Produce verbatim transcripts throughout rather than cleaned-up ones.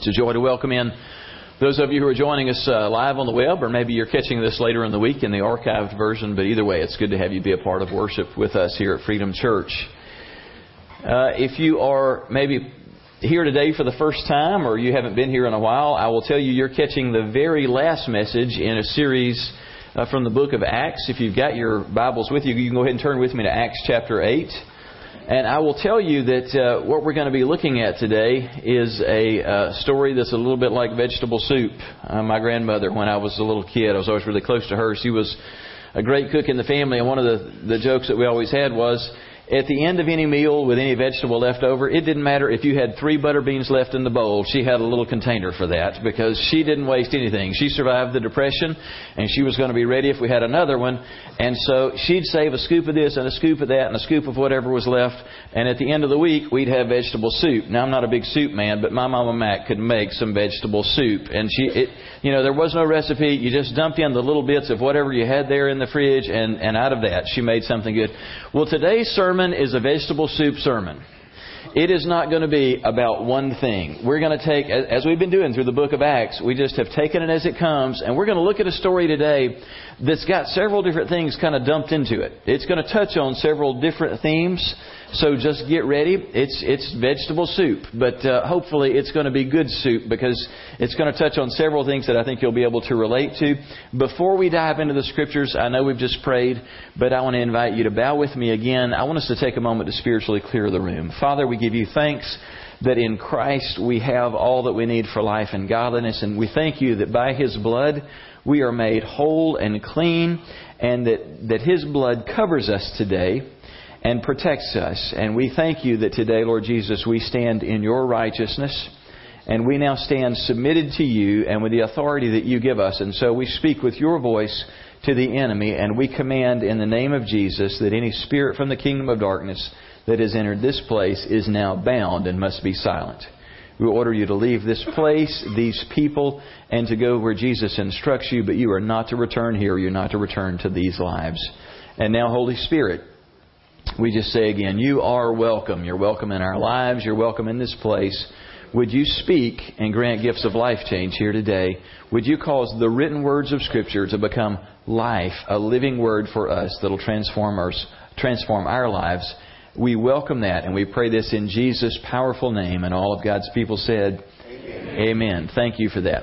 It's a joy to welcome in those of you who are joining us uh, live on the web, or maybe you're catching this later in the week in the archived version. But either way, it's good to have you be a part of worship with us here at Freedom Church. Uh, if you are maybe here today for the first time, or you haven't been here in a while, I will tell you you're catching the very last message in a series uh, from the book of Acts. If you've got your Bibles with you, you can go ahead and turn with me to Acts chapter eight. And I will tell you that uh, what we're going to be looking at today is a uh, story that's a little bit like vegetable soup. Uh, my grandmother, when I was a little kid, I was always really close to her. She was a great cook in the family, and one of the, the jokes that we always had was, at the end of any meal with any vegetable left over, it didn't matter if you had three butter beans left in the bowl. She had a little container for that because she didn't waste anything. She survived the Depression, and she was going to be ready if we had another one. And so she'd save a scoop of this and a scoop of that and a scoop of whatever was left. And at the end of the week, we'd have vegetable soup. Now, I'm not a big soup man, but my Mama Mac could make some vegetable soup. And she, it, you know, there was no recipe. You just dumped in the little bits of whatever you had there in the fridge, and, and out of that, she made something good. Well, today's sermon is a vegetable soup sermon. It is not going to be about one thing. We're going to take, as we've been doing through the book of Acts, we just have taken it as it comes, and we're going to look at a story today that's got several different things kind of dumped into it. It's going to touch on several different themes, so just get ready. It's it's vegetable soup, but uh, hopefully it's going to be good soup because it's going to touch on several things that I think you'll be able to relate to. Before we dive into the Scriptures, I know we've just prayed, but I want to invite you to bow with me again. I want us to take a moment to spiritually clear the room. Father, we give you thanks that in Christ we have all that we need for life and godliness, and we thank you that by His blood we are made whole and clean, and that, that His blood covers us today and protects us. And we thank you that today, Lord Jesus, we stand in your righteousness, and we now stand submitted to you and with the authority that you give us. And so we speak with your voice to the enemy, and we command in the name of Jesus that any spirit from the kingdom of darkness that has entered this place is now bound and must be silent. We order you to leave this place, these people, and to go where Jesus instructs you, but you are not to return here. You're not to return to these lives. And now, Holy Spirit, we just say again, you are welcome. You're welcome in our lives. You're welcome in this place. Would you speak and grant gifts of life change here today? Would you cause the written words of Scripture to become life, a living word for us that will transform our, transform our lives? We welcome that, and we pray this in Jesus' powerful name. And all of God's people said, Amen. Amen. Thank you for that.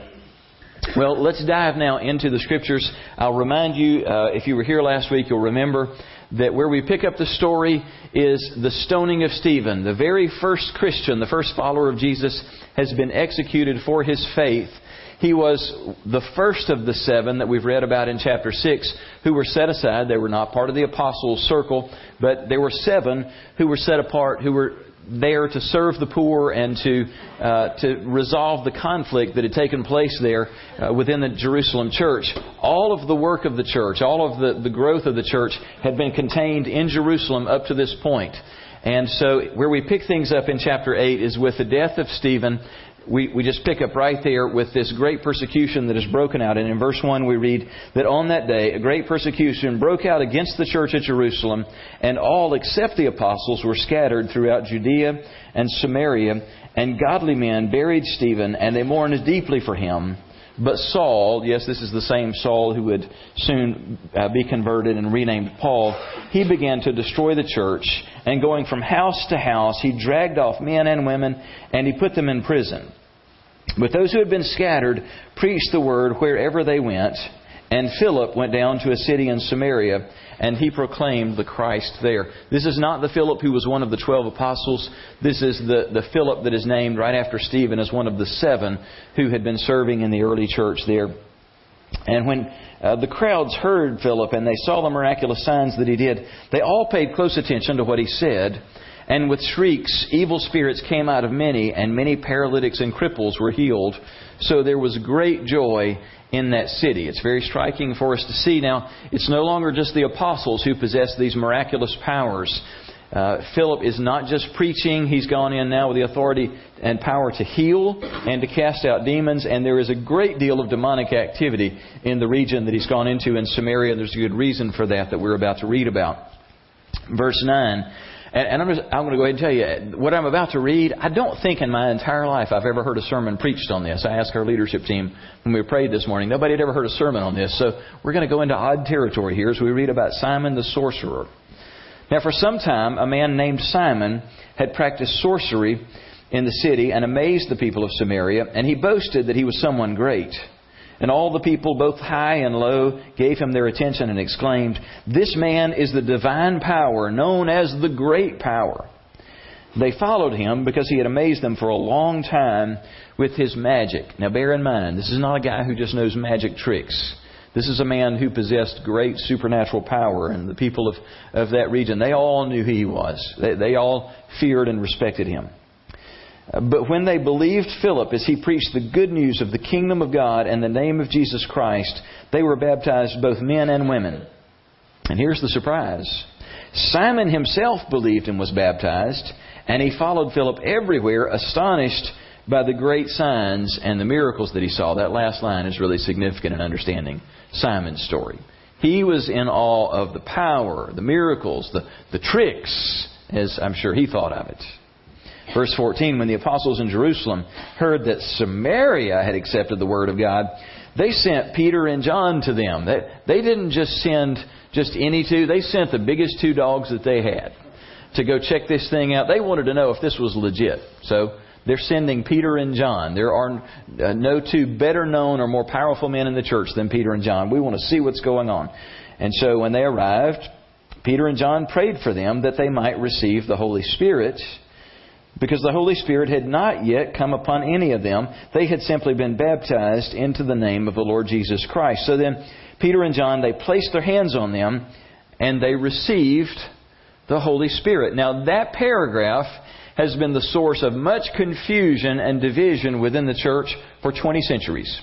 Well, let's dive now into the Scriptures. I'll remind you, uh, if you were here last week, you'll remember that where we pick up the story is the stoning of Stephen. The very first Christian, the first follower of Jesus, has been executed for his faith. He was the first of the seven that we've read about in chapter six who were set aside. They were not part of the apostles' circle, but there were seven who were set apart, who were there to serve the poor and to uh, to resolve the conflict that had taken place there uh, within the Jerusalem church. All of the work of the church, all of the, the growth of the church had been contained in Jerusalem up to this point. And so where we pick things up in chapter eight is with the death of Stephen. We, we just pick up right there with this great persecution that is broken out. And in verse one we read that on that day a great persecution broke out against the church at Jerusalem, and all except the apostles were scattered throughout Judea and Samaria, and godly men buried Stephen, and they mourned deeply for him. But Saul, yes, this is the same Saul who would soon uh, be converted and renamed Paul, he began to destroy the church, and going from house to house, he dragged off men and women, and he put them in prison. But those who had been scattered preached the word wherever they went, and Philip went down to a city in Samaria, and he proclaimed the Christ there. This is not the Philip who was one of the twelve apostles. This is the, the Philip that is named right after Stephen as one of the seven who had been serving in the early church there. And when uh, the crowds heard Philip and they saw the miraculous signs that he did, they all paid close attention to what he said. And with shrieks, evil spirits came out of many, and many paralytics and cripples were healed. So there was great joy in that city. It's very striking for us to see. Now, it's no longer just the apostles who possess these miraculous powers. Uh, Philip is not just preaching. He's gone in now with the authority and power to heal and to cast out demons. And there is a great deal of demonic activity in the region that he's gone into in Samaria. There's a good reason for that that we're about to read about. Verse nine. And, and I'm, just, I'm going to go ahead and tell you, what I'm about to read, I don't think in my entire life I've ever heard a sermon preached on this. I asked our leadership team when we prayed this morning. Nobody had ever heard a sermon on this. So we're going to go into odd territory here as we read about Simon the sorcerer. Now, for some time, a man named Simon had practiced sorcery in the city and amazed the people of Samaria, and he boasted that he was someone great. And all the people, both high and low, gave him their attention and exclaimed, "This man is the divine power, known as the great power." They followed him because he had amazed them for a long time with his magic. Now bear in mind, this is not a guy who just knows magic tricks. This is a man who possessed great supernatural power, and the people of, of that region, they all knew who he was. They, they all feared and respected him. But when they believed Philip as he preached the good news of the kingdom of God and the name of Jesus Christ, they were baptized, both men and women. And here's the surprise. Simon himself believed and was baptized, and he followed Philip everywhere, astonished by the great signs and the miracles that he saw. That last line is really significant in understanding Simon's story. He was in awe of the power, the miracles, the, the tricks, as I'm sure he thought of it. Verse fourteen, when the apostles in Jerusalem heard that Samaria had accepted the word of God, they sent Peter and John to them. They, they didn't just send just any two. They sent the biggest two dogs that they had to go check this thing out. They wanted to know if this was legit. So they're sending Peter and John. There are uh, no two better known or more powerful men in the church than Peter and John. We want to see what's going on. And so when they arrived, Peter and John prayed for them that they might receive the Holy Spirit, because the Holy Spirit had not yet come upon any of them. They had simply been baptized into the name of the Lord Jesus Christ. So then Peter and John, they placed their hands on them and they received the Holy Spirit. Now that paragraph has been the source of much confusion and division within the church for twenty centuries.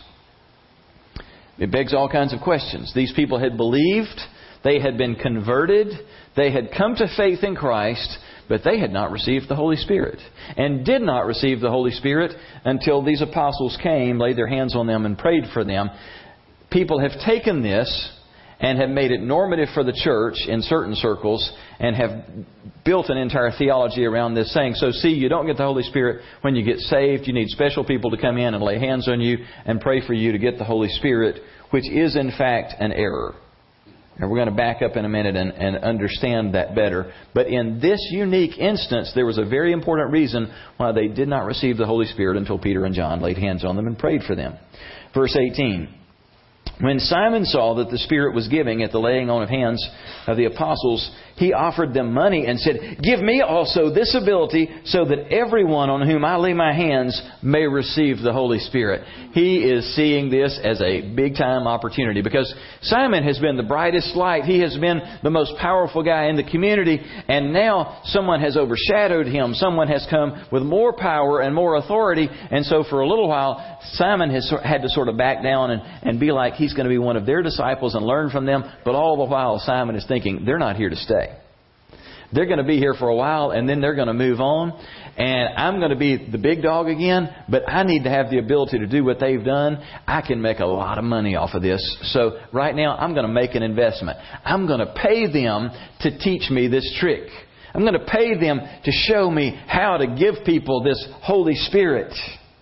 It begs all kinds of questions. These people had believed, they had been converted, they had come to faith in Christ, but they had not received the Holy Spirit, and did not receive the Holy Spirit until these apostles came, laid their hands on them, and prayed for them. People have taken this and have made it normative for the church in certain circles, and have built an entire theology around this, saying, so see, you don't get the Holy Spirit when you get saved. You need special people to come in and lay hands on you and pray for you to get the Holy Spirit, which is in fact an error. And we're going to back up in a minute and, and understand that better. But in this unique instance, there was a very important reason why they did not receive the Holy Spirit until Peter and John laid hands on them and prayed for them. Verse eighteen. When Simon saw that the Spirit was giving at the laying on of hands of the apostles, he offered them money and said, "Give me also this ability, so that everyone on whom I lay my hands may receive the Holy Spirit." He is seeing this as a big-time opportunity, because Simon has been the brightest light. He has been the most powerful guy in the community, and now someone has overshadowed him. Someone has come with more power and more authority, and so for a little while, Simon has had to sort of back down and, and be like he's going to be one of their disciples and learn from them. But all the while, Simon is thinking, they're not here to stay. They're going to be here for a while, and then they're going to move on. And I'm going to be the big dog again, but I need to have the ability to do what they've done. I can make a lot of money off of this. So right now, I'm going to make an investment. I'm going to pay them to teach me this trick. I'm going to pay them to show me how to give people this Holy Spirit.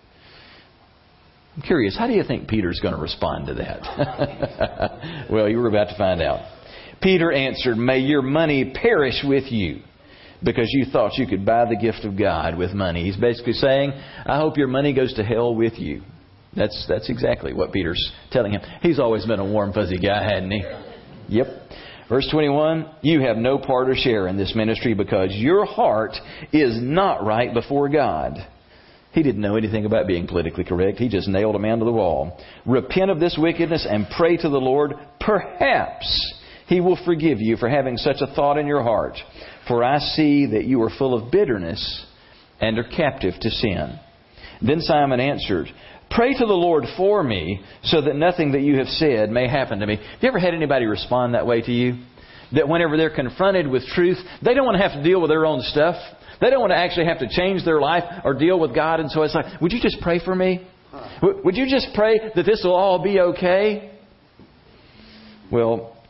I'm curious, how do you think Peter's going to respond to that? Well, you were about to find out. Peter answered, "May your money perish with you, because you thought you could buy the gift of God with money." He's basically saying, I hope your money goes to hell with you. That's that's exactly what Peter's telling him. He's always been a warm, fuzzy guy, hadn't he? Yep. Verse twenty-one, "You have no part or share in this ministry, because your heart is not right before God." He didn't know anything about being politically correct. He just nailed a man to the wall. "Repent of this wickedness and pray to the Lord. Perhaps He will forgive you for having such a thought in your heart. For I see that you are full of bitterness and are captive to sin." Then Simon answered, "Pray to the Lord for me, so that nothing that you have said may happen to me." Have you ever had anybody respond that way to you? That whenever they're confronted with truth, they don't want to have to deal with their own stuff. They don't want to actually have to change their life or deal with God. And so it's like, would you just pray for me? Would you just pray that this will all be okay? Well,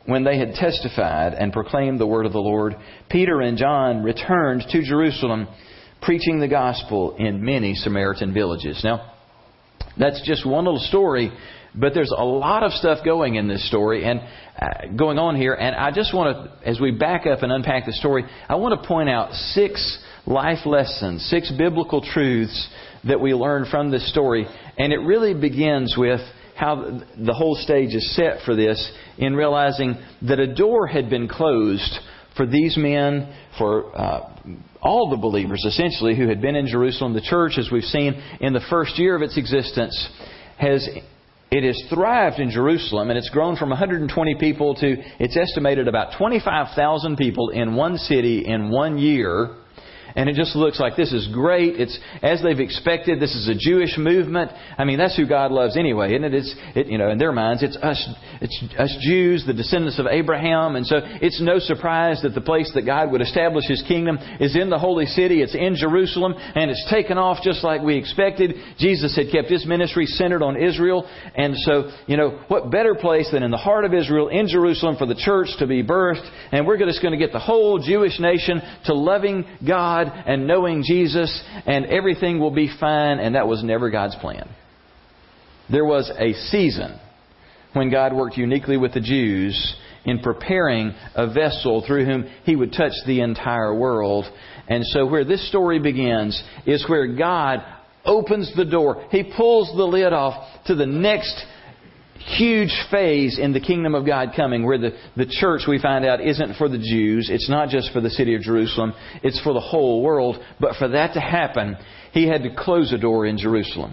when they had testified and proclaimed the word of the Lord, Peter and John returned to Jerusalem, preaching the gospel in many Samaritan villages. Now, that's just one little story, but there's a lot of stuff going in this story and uh, going on here. And I just want to, as we back up and unpack the story, I want to point out six life lessons, six biblical truths that we learn from this story. And it really begins with how the whole stage is set for this, in realizing that a door had been closed for these men, for uh, all the believers essentially who had been in Jerusalem. The church, as we've seen in the first year of its existence, has it has thrived in Jerusalem, and it's grown from one hundred twenty people to, it's estimated, about twenty-five thousand people in one city in one year. And it just looks like this is great. It's as they've expected. This is a Jewish movement. I mean, that's who God loves anyway, isn't it? It's, it, you know, in their minds, it's us, it's us Jews, the descendants of Abraham. And so it's no surprise that the place that God would establish His kingdom is in the holy city. It's in Jerusalem, and it's taken off just like we expected. Jesus had kept His ministry centered on Israel. And so, you know, what better place than in the heart of Israel, in Jerusalem, for the church to be birthed. And we're just going to get the whole Jewish nation to loving God and knowing Jesus, and everything will be fine. And that was never God's plan. There was a season when God worked uniquely with the Jews in preparing a vessel through whom He would touch the entire world. And so where this story begins is where God opens the door. He pulls the lid off to the next huge phase in the kingdom of God coming, where the, the church, we find out, isn't for the Jews. It's not just for the city of Jerusalem. It's for the whole world. But for that to happen, He had to close a door in Jerusalem.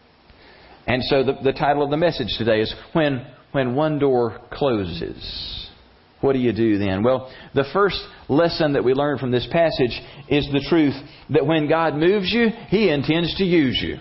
And so the, the title of the message today is, When, when One Door Closes. What do you do then? Well, the first lesson that we learn from this passage is the truth that when God moves you, He intends to use you.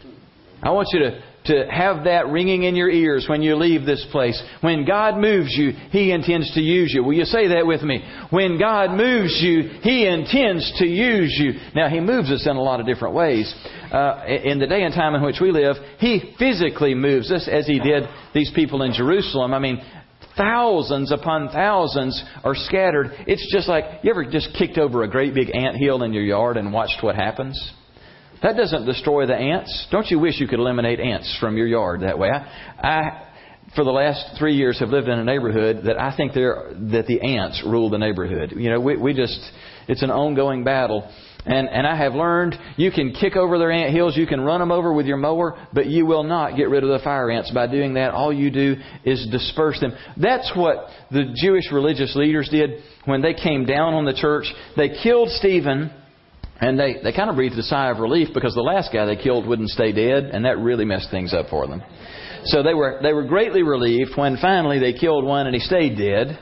I want you to To have that ringing in your ears when you leave this place. When God moves you, He intends to use you. Will you say that with me? When God moves you, He intends to use you. Now, He moves us in a lot of different ways. Uh, in the day and time in which we live, He physically moves us, as He did these people in Jerusalem. I mean, thousands upon thousands are scattered. It's just like, you ever just kicked over a great big anthill in your yard and watched what happens? That doesn't destroy the ants. Don't you wish you could eliminate ants from your yard that way? I, I for the last three years, have lived in a neighborhood that I think there that the ants rule the neighborhood. You know, we, we just, it's an ongoing battle. And, and I have learned you can kick over their ant hills, you can run them over with your mower, but you will not get rid of the fire ants by doing that. All you do is disperse them. That's what the Jewish religious leaders did when they came down on the church. They killed Stephen. And they, they kind of breathed a sigh of relief, because the last guy they killed wouldn't stay dead, and that really messed things up for them. So they were they were greatly relieved when finally they killed one and he stayed dead.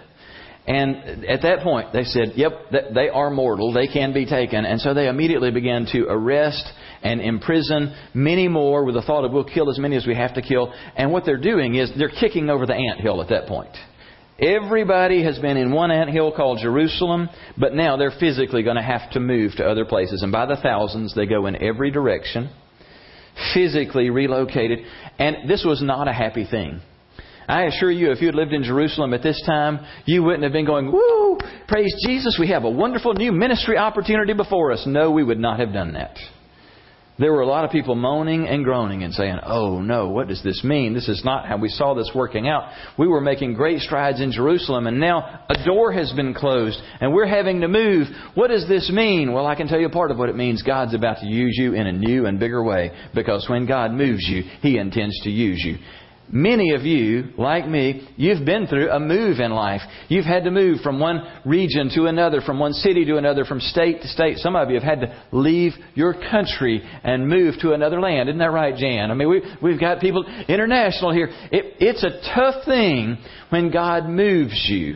And at that point they said, yep, they are mortal, they can be taken. And so they immediately began to arrest and imprison many more with the thought of, we'll kill as many as we have to kill. And what they're doing is they're kicking over the anthill at that point. Everybody has been in one anthill called Jerusalem, but now they're physically going to have to move to other places. And by the thousands, they go in every direction, physically relocated. And this was not a happy thing. I assure you, if you had lived in Jerusalem at this time, you wouldn't have been going, woo, praise Jesus, we have a wonderful new ministry opportunity before us. No, we would not have done that. There were a lot of people moaning and groaning and saying, oh no, what does this mean? This is not how we saw this working out. We were making great strides in Jerusalem, and now a door has been closed and we're having to move. What does this mean? Well, I can tell you part of what it means. God's about to use you in a new and bigger way, because when God moves you, He intends to use you. Many of you, like me, you've been through a move in life. You've had to move from one region to another, from one city to another, from state to state. Some of you have had to leave your country and move to another land. Isn't that right, Jan? I mean, we, we've got people international here. It, it's a tough thing when God moves you.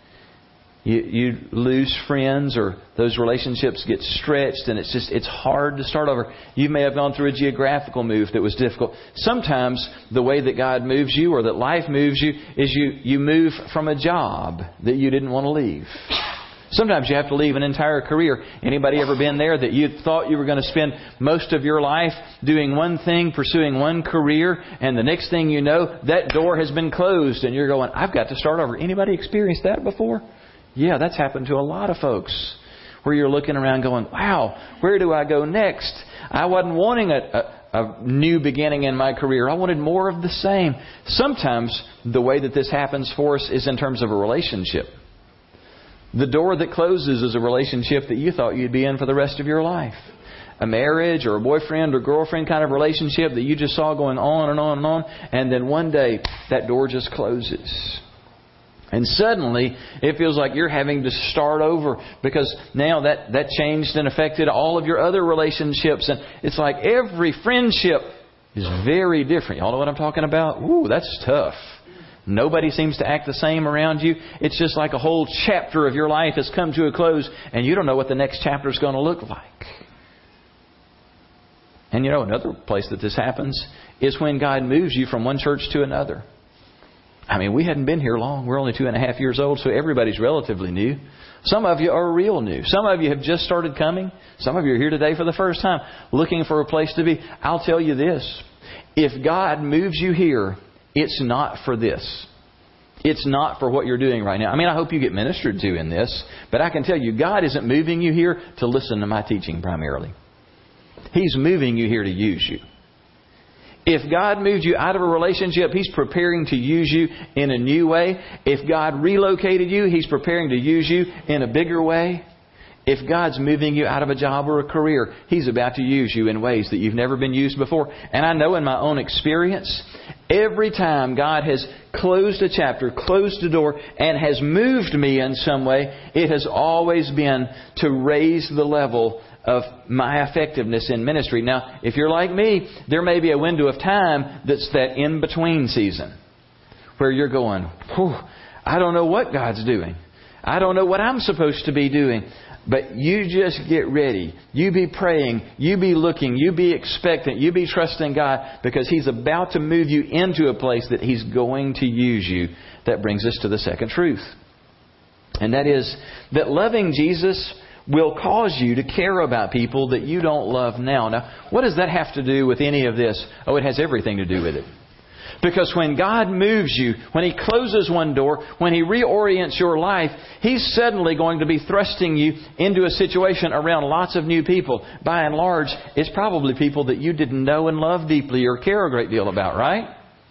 You, you lose friends, or those relationships get stretched, and it's just, it's hard to start over. You may have gone through a geographical move that was difficult. Sometimes the way that God moves you, or that life moves you, is you, you move from a job that you didn't want to leave. Sometimes you have to leave an entire career. Anybody ever been there that you thought you were going to spend most of your life doing one thing, pursuing one career, and the next thing you know, that door has been closed and you're going, I've got to start over. Anybody experienced that before? Yeah, that's happened to a lot of folks. Where you're looking around going, wow, where do I go next? I wasn't wanting a, a, a new beginning in my career. I wanted more of the same. Sometimes the way that this happens for us is in terms of a relationship. The door that closes is a relationship that you thought you'd be in for the rest of your life. A marriage or a boyfriend or girlfriend kind of relationship that you just saw going on and on and on. And then one day that door just closes. And suddenly it feels like you're having to start over because now that, that changed and affected all of your other relationships. And it's like every friendship is very different. Y'all know what I'm talking about? Ooh, that's tough. Nobody seems to act the same around you. It's just like a whole chapter of your life has come to a close and you don't know what the next chapter is going to look like. And you know, another place that this happens is when God moves you from one church to another. I mean, we hadn't been here long. We're only two and a half years old, so everybody's relatively new. Some of you are real new. Some of you have just started coming. Some of you are here today for the first time, looking for a place to be. I'll tell you this. If God moves you here, it's not for this. It's not for what you're doing right now. I mean, I hope you get ministered to in this, but I can tell you, God isn't moving you here to listen to my teaching primarily. He's moving you here to use you. If God moved you out of a relationship, He's preparing to use you in a new way. If God relocated you, He's preparing to use you in a bigger way. If God's moving you out of a job or a career, He's about to use you in ways that you've never been used before. And I know in my own experience, every time God has closed a chapter, closed a door, and has moved me in some way, it has always been to raise the level of my effectiveness in ministry. Now, if you're like me, there may be a window of time that's that in-between season where you're going, whew, I don't know what God's doing. I don't know what I'm supposed to be doing. But you just get ready. You be praying. You be looking. You be expectant. You be trusting God because He's about to move you into a place that He's going to use you. That brings us to the second truth. And that is that loving Jesus will cause you to care about people that you don't love now. Now, what does that have to do with any of this? Oh, it has everything to do with it. Because when God moves you, when He closes one door, when He reorients your life, He's suddenly going to be thrusting you into a situation around lots of new people. By and large, it's probably people that you didn't know and love deeply or care a great deal about, right?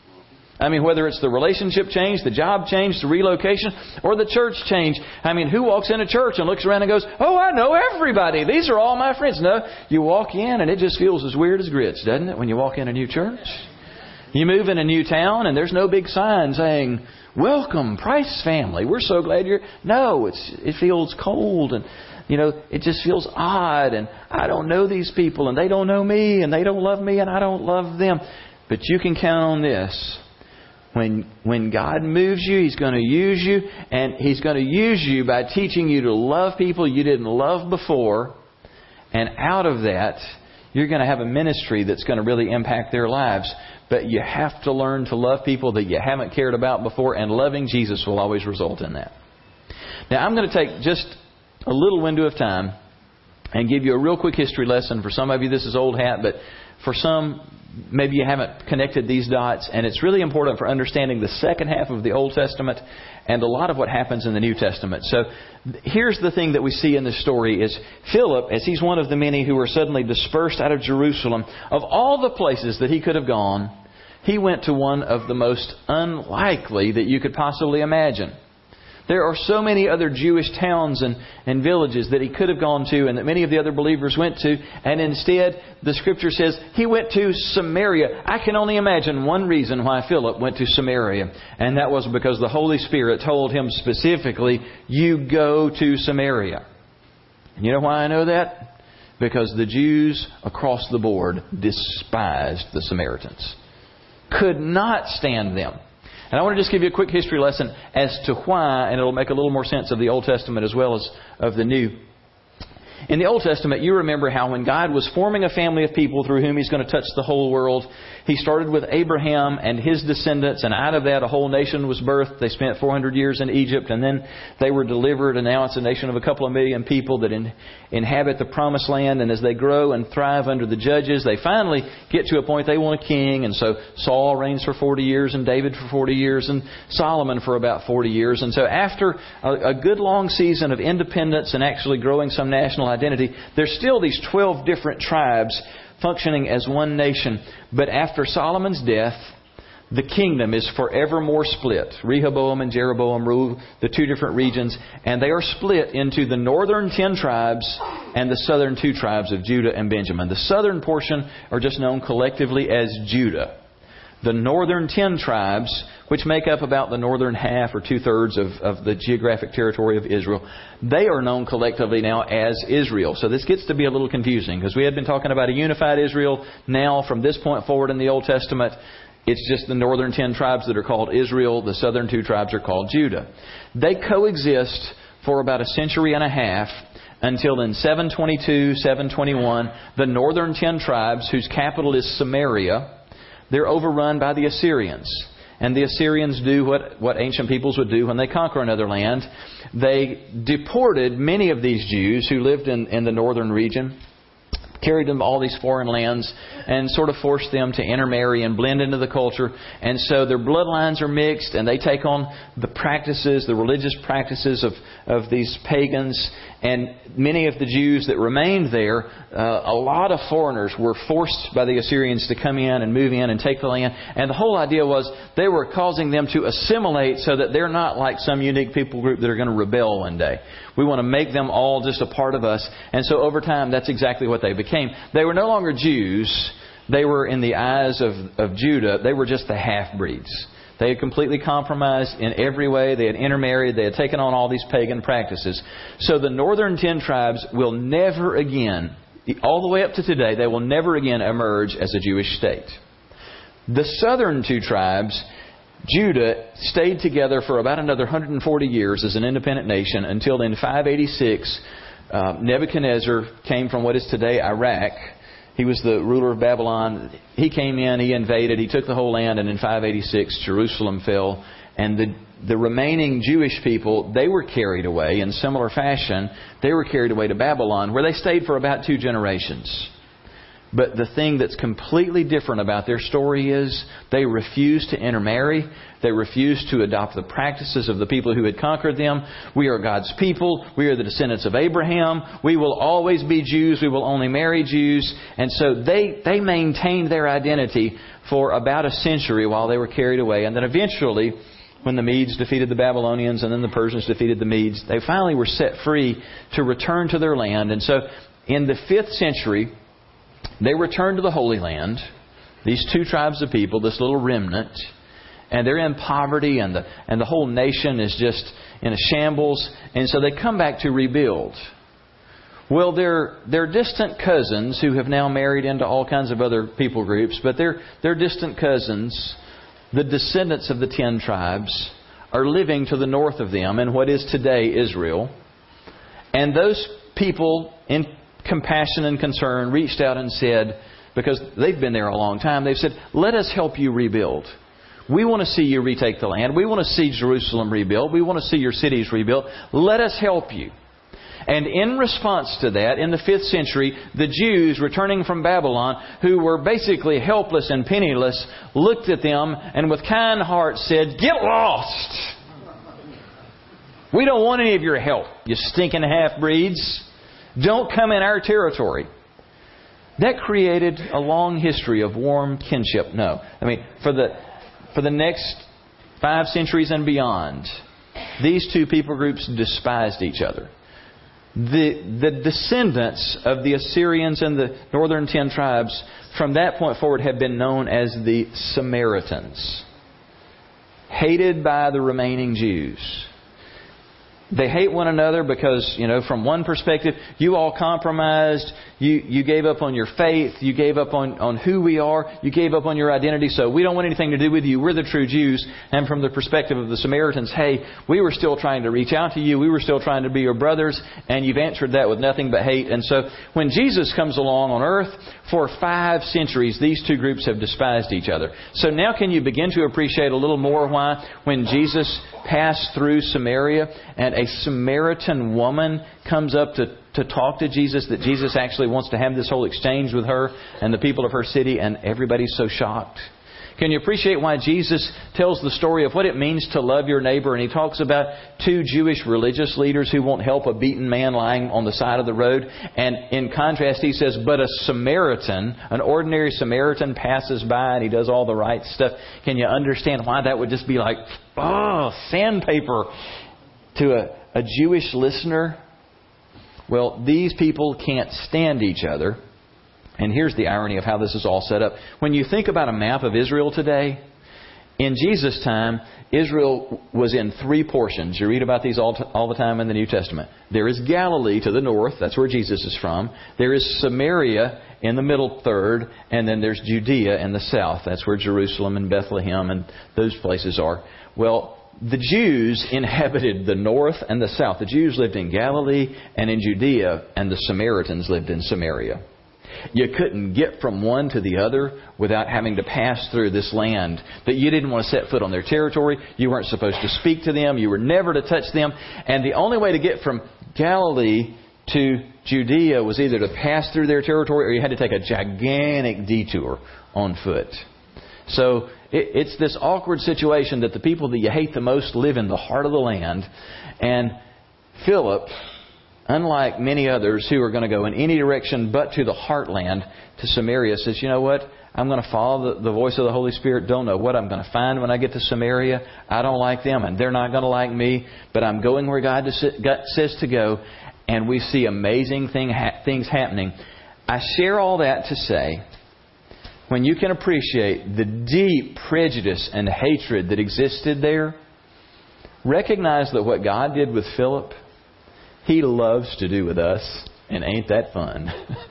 I mean, whether it's the relationship change, the job change, the relocation, or the church change. I mean, who walks into church and looks around and goes, oh, I know everybody. These are all my friends. No, you walk in and it just feels as weird as grits, doesn't it, when you walk in a new church? You move in a new town and there's no big sign saying, welcome, Price family. We're so glad you're... No, it's it feels cold and, you know, it just feels odd. And I don't know these people and they don't know me and they don't love me and I don't love them. But you can count on this. When when God moves you, He's going to use you. And He's going to use you by teaching you to love people you didn't love before. And out of that, you're going to have a ministry that's going to really impact their lives. But you have to learn to love people that you haven't cared about before. And loving Jesus will always result in that. Now, I'm going to take just a little window of time and give you a real quick history lesson. For some of you, this is old hat. But for some, maybe you haven't connected these dots. And it's really important for understanding the second half of the Old Testament and a lot of what happens in the New Testament. So here's the thing that we see in this story is Philip, as he's one of the many who were suddenly dispersed out of Jerusalem, of all the places that he could have gone, he went to one of the most unlikely that you could possibly imagine. There are so many other Jewish towns and, and villages that he could have gone to and that many of the other believers went to. And instead, the Scripture says he went to Samaria. I can only imagine one reason why Philip went to Samaria. And that was because the Holy Spirit told him specifically, you go to Samaria. And you know why I know that? Because the Jews across the board despised the Samaritans. Could not stand them. And I want to just give you a quick history lesson as to why, and it'll make a little more sense of the Old Testament as well as of the New. In the Old Testament, you remember how when God was forming a family of people through whom He's going to touch the whole world, He started with Abraham and his descendants, and out of that a whole nation was birthed. They spent four hundred years in Egypt, and then they were delivered, and now it's a nation of a couple of million people that in, inhabit the Promised Land. And as they grow and thrive under the judges, they finally get to a point they want a king. And so Saul reigns for forty years, and David for forty years, and Solomon for about forty years. And so after a, a good long season of independence and actually growing some national identity, there's still these twelve different tribes functioning as one nation. But after Solomon's death, the kingdom is forevermore split. Rehoboam and Jeroboam rule the two different regions, and they are split into the northern ten tribes and the southern two tribes of Judah and Benjamin. The southern portion are just known collectively as Judah. The northern ten tribes, which make up about the northern half or two-thirds of, of the geographic territory of Israel, they are known collectively now as Israel. So this gets to be a little confusing, because we had been talking about a unified Israel. Now, from this point forward in the Old Testament, it's just the northern ten tribes that are called Israel. The southern two tribes are called Judah. They coexist for about a century and a half until in seven twenty-two, seven twenty-one, the northern ten tribes, whose capital is Samaria, they're overrun by the Assyrians. And the Assyrians do what, what ancient peoples would do when they conquer another land. They deported many of these Jews who lived in, in the northern region, carried them to all these foreign lands, and sort of forced them to intermarry and blend into the culture. And so their bloodlines are mixed, and they take on the practices, the religious practices of, of these pagans. And many of the Jews that remained there, uh, a lot of foreigners were forced by the Assyrians to come in and move in and take the land. And the whole idea was they were causing them to assimilate so that they're not like some unique people group that are going to rebel one day. We want to make them all just a part of us. And so over time, that's exactly what they became. They were no longer Jews. They were, in the eyes of, of Judah, they were just the half-breeds. They had completely compromised in every way. They had intermarried. They had taken on all these pagan practices. So the northern ten tribes will never again, all the way up to today, they will never again emerge as a Jewish state. The southern two tribes, Judah, stayed together for about another one hundred forty years as an independent nation until in five eighty-six, uh, Nebuchadnezzar came from what is today Iraq. He was the ruler of Babylon. He came in, he invaded, he took the whole land, and in five eighty-six, Jerusalem fell. And the, the remaining Jewish people, they were carried away in similar fashion. They were carried away to Babylon, where they stayed for about two generations. But the thing that's completely different about their story is they refused to intermarry. They refused to adopt the practices of the people who had conquered them. We are God's people. We are the descendants of Abraham. We will always be Jews. We will only marry Jews. And so they, they maintained their identity for about a century while they were carried away. And then eventually, when the Medes defeated the Babylonians and then the Persians defeated the Medes, they finally were set free to return to their land. And so in the fifth century, they return to the Holy Land, these two tribes of people, this little remnant, and they're in poverty, and the and the whole nation is just in a shambles. And so they come back to rebuild. Well, they're, they're distant cousins who have now married into all kinds of other people groups, but they're, they're distant cousins, the descendants of the ten tribes, are living to the north of them in what is today Israel. And those people, in compassion and concern, reached out and said, because they've been there a long time, they've said, let us help you rebuild. We want to see you retake the land. We want to see Jerusalem rebuilt. We want to see your cities rebuilt. Let us help you. And in response to that, in the fifth century, the Jews returning from Babylon, who were basically helpless and penniless, looked at them and with kind hearts said, get lost! We don't want any of your help, you stinking half-breeds. Don't come in our territory. That created a long history of warm kinship. No. I mean, for the for the next five centuries and beyond, these two people groups despised each other. The, the descendants of the Assyrians and the northern ten tribes from that point forward have been known as the Samaritans. Hated by the remaining Jews. They hate one another because, you know, from one perspective, you all compromised. You, you gave up on your faith. You gave up on, on who we are. You gave up on your identity. So we don't want anything to do with you. We're the true Jews. And from the perspective of the Samaritans, hey, we were still trying to reach out to you. We were still trying to be your brothers. And you've answered that with nothing but hate. And so when Jesus comes along on earth, for five centuries, these two groups have despised each other. So now can you begin to appreciate a little more why when Jesus passed through Samaria and a Samaritan woman comes up to, to talk to Jesus, that Jesus actually wants to have this whole exchange with her and the people of her city, and everybody's so shocked? Can you appreciate why Jesus tells the story of what it means to love your neighbor? And He talks about two Jewish religious leaders who won't help a beaten man lying on the side of the road. And in contrast, He says, but a Samaritan, an ordinary Samaritan passes by and he does all the right stuff. Can you understand why that would just be like, oh, sandpaper to a, a Jewish listener? Well, these people can't stand each other. And here's the irony of how this is all set up. When you think about a map of Israel today, in Jesus' time, Israel was in three portions. You read about these all, t- all the time in the New Testament. There is Galilee to the north. That's where Jesus is from. There is Samaria in the middle third. And then there's Judea in the south. That's where Jerusalem and Bethlehem and those places are. Well, the Jews inhabited the north and the south. The Jews lived in Galilee and in Judea, and the Samaritans lived in Samaria. You couldn't get from one to the other without having to pass through this land that you didn't want to set foot on their territory. You weren't supposed to speak to them. You were never to touch them. And the only way to get from Galilee to Judea was either to pass through their territory or you had to take a gigantic detour on foot. So it, it's this awkward situation that the people that you hate the most live in the heart of the land. And Philip, unlike many others who are going to go in any direction but to the heartland, to Samaria, says, you know what? I'm going to follow the, the voice of the Holy Spirit. Don't know what I'm going to find when I get to Samaria. I don't like them and they're not going to like me. But I'm going where God, God says to go. And we see amazing thing, ha- things happening. I share all that to say, when you can appreciate the deep prejudice and hatred that existed there, recognize that what God did with Philip, He loves to do with us, and ain't that fun?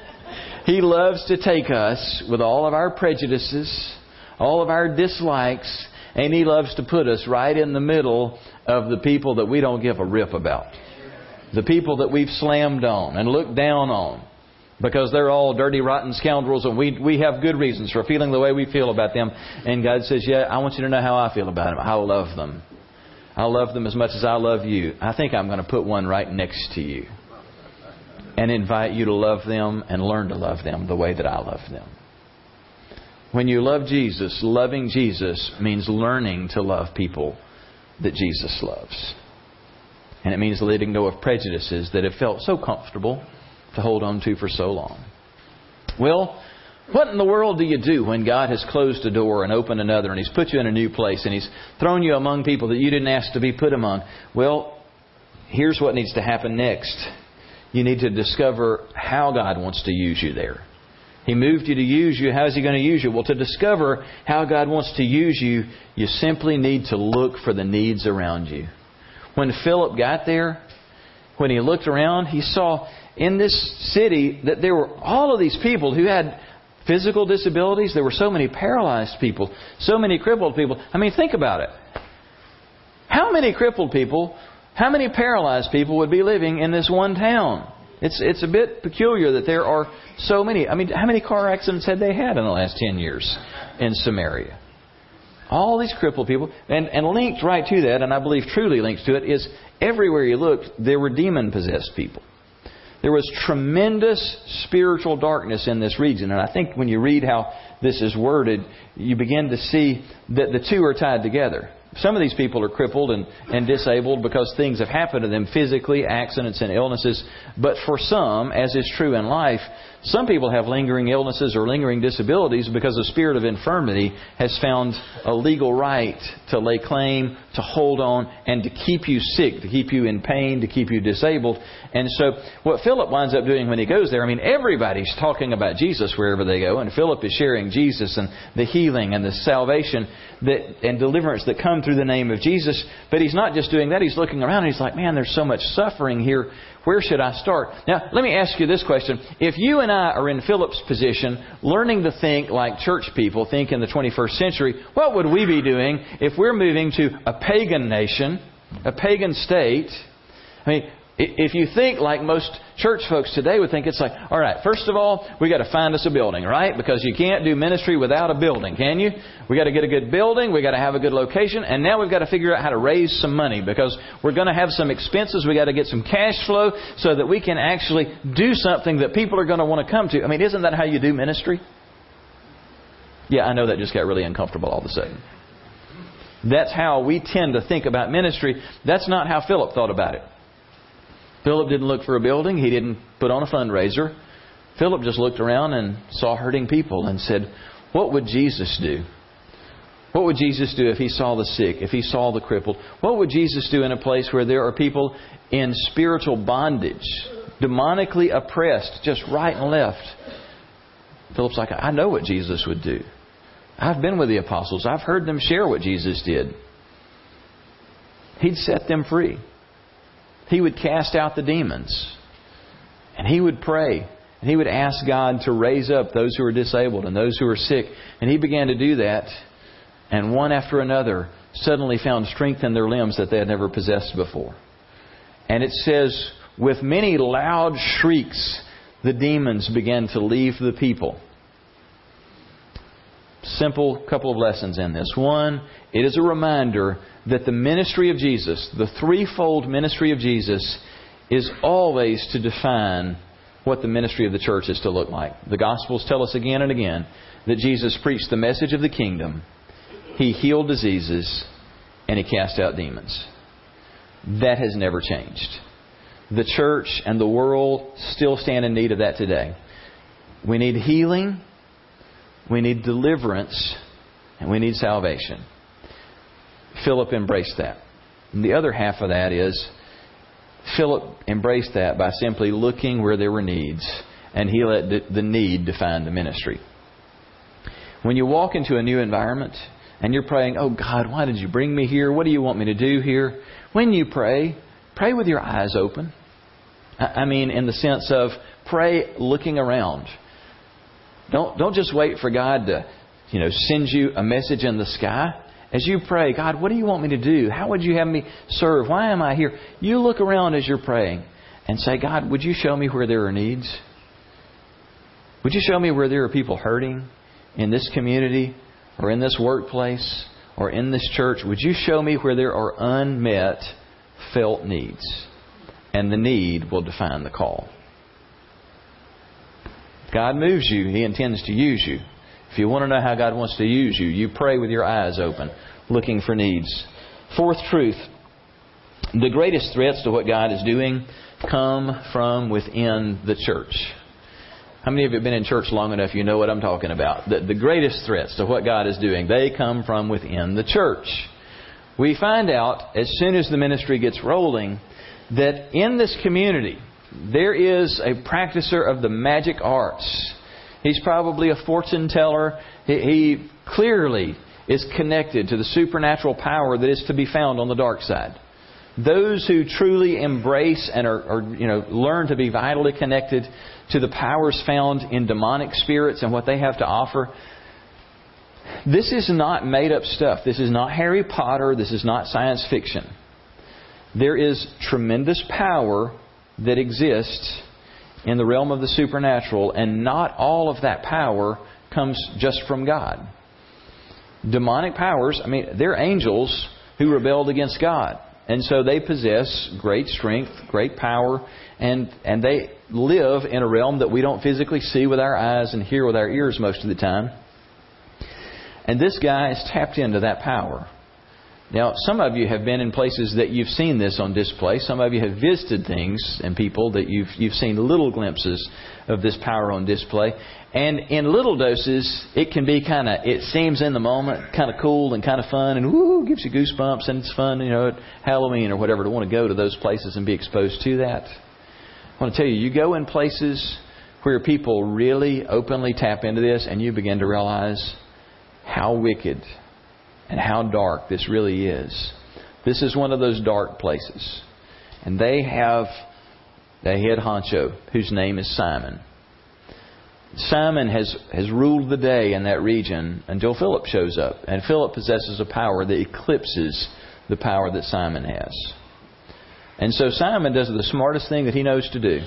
He loves to take us with all of our prejudices, all of our dislikes, and He loves to put us right in the middle of the people that we don't give a rip about. The people that we've slammed on and looked down on because they're all dirty, rotten scoundrels, and we we have good reasons for feeling the way we feel about them. And God says, yeah, I want you to know how I feel about them. I love them. I love them as much as I love you. I think I'm going to put one right next to you and invite you to love them and learn to love them the way that I love them. When you love Jesus, loving Jesus means learning to love people that Jesus loves. And it means letting go of prejudices that have felt so comfortable to hold on to for so long. Well, what in the world do you do when God has closed a door and opened another and He's put you in a new place and He's thrown you among people that you didn't ask to be put among? Well, here's what needs to happen next. You need to discover how God wants to use you there. He moved you to use you. How is He going to use you? Well, to discover how God wants to use you, you simply need to look for the needs around you. When Philip got there, when he looked around, he saw in this city that there were all of these people who had physical disabilities. There were so many paralyzed people, so many crippled people. I mean, think about it. How many crippled people, how many paralyzed people would be living in this one town? It's it's a bit peculiar that there are so many. I mean, how many car accidents had they had in the last ten years in Samaria? All these crippled people. And, and linked right to that, and I believe truly linked to it, is everywhere you looked, there were demon-possessed people. There was tremendous spiritual darkness in this region. And I think when you read how this is worded, you begin to see that the two are tied together. Some of these people are crippled and, and disabled because things have happened to them physically, accidents and illnesses. But for some, as is true in life, Some people have lingering illnesses or lingering disabilities because the spirit of infirmity has found a legal right to lay claim, to hold on, and to keep you sick, to keep you in pain, to keep you disabled. And so what Philip winds up doing when he goes there, I mean, everybody's talking about Jesus wherever they go. And Philip is sharing Jesus and the healing and the salvation that and deliverance that come through the name of Jesus. But he's not just doing that. He's looking around and he's like, man, there's so much suffering here. Where should I start? Now, let me ask you this question. If you and I are in Philip's position, learning to think like church people think in the twenty-first century, what would we be doing if we're moving to a pagan nation, a pagan state? I mean, if you think like most church folks today would think, it's like, all right, first of all, we got to find us a building, right? Because you can't do ministry without a building, can you? We got to get a good building. We got to have a good location. And now we've got to figure out how to raise some money because we're going to have some expenses. We got to get some cash flow so that we can actually do something that people are going to want to come to. I mean, isn't that how you do ministry? Yeah, I know that just got really uncomfortable all of a sudden. That's how we tend to think about ministry. That's not how Philip thought about it. Philip didn't look for a building. He didn't put on a fundraiser. Philip just looked around and saw hurting people and said, what would Jesus do? What would Jesus do if He saw the sick, if He saw the crippled? What would Jesus do in a place where there are people in spiritual bondage, demonically oppressed, just right and left? Philip's like, I know what Jesus would do. I've been with the apostles. I've heard them share what Jesus did. He'd set them free. He would cast out the demons. And he would pray. And he would ask God to raise up those who are disabled and those who are sick. And he began to do that. And one after another suddenly found strength in their limbs that they had never possessed before. And it says, with many loud shrieks, the demons began to leave the people. Simple couple of lessons in this. One, it is a reminder that the ministry of Jesus, the threefold ministry of Jesus, is always to define what the ministry of the church is to look like. The Gospels tell us again and again that Jesus preached the message of the kingdom. He healed diseases and He cast out demons. That has never changed. The church and the world still stand in need of that today. We need healing. We need deliverance, and we need salvation. Philip embraced that. And the other half of that is, Philip embraced that by simply looking where there were needs, and he let the, the need define the ministry. When you walk into a new environment, and you're praying, oh God, why did you bring me here? What do you want me to do here? When you pray, pray with your eyes open. I mean, in the sense of pray looking around. Don't don't just wait for God to, you know, send you a message in the sky. As you pray, God, what do you want me to do? How would you have me serve? Why am I here? You look around as you're praying and say, God, would you show me where there are needs? Would you show me where there are people hurting in this community or in this workplace or in this church? Would you show me where there are unmet, felt needs? And the need will define the call. God moves you, He intends to use you. If you want to know how God wants to use you, you pray with your eyes open, looking for needs. Fourth truth. The greatest threats to what God is doing come from within the church. How many of you have been in church long enough you know what I'm talking about? The, the greatest threats to what God is doing, they come from within the church. We find out as soon as the ministry gets rolling that in this community, there is a practicer of the magic arts. He's probably a fortune teller. He, he clearly is connected to the supernatural power that is to be found on the dark side. Those who truly embrace and are, are, you know, learn to be vitally connected to the powers found in demonic spirits and what they have to offer. This is not made up stuff. This is not Harry Potter. This is not science fiction. There is tremendous power that exists in the realm of the supernatural, and not all of that power comes just from God. Demonic powers, I mean, they're angels who rebelled against God. And so they possess great strength, great power, and, and they live in a realm that we don't physically see with our eyes and hear with our ears most of the time. And this guy is tapped into that power. Now, some of you have been in places that you've seen this on display. Some of you have visited things and people that you've you've seen little glimpses of this power on display. And in little doses, it can be kind of, it seems in the moment, kind of cool and kind of fun and woo, gives you goosebumps and it's fun, you know, at Halloween or whatever, to want to go to those places and be exposed to that. I want to tell you, you go in places where people really openly tap into this and you begin to realize how wicked and how dark this really is. This is one of those dark places. And they have the head honcho, whose name is Simon. Simon has, has ruled the day in that region until Philip shows up. And Philip possesses a power that eclipses the power that Simon has. And so Simon does the smartest thing that he knows to do.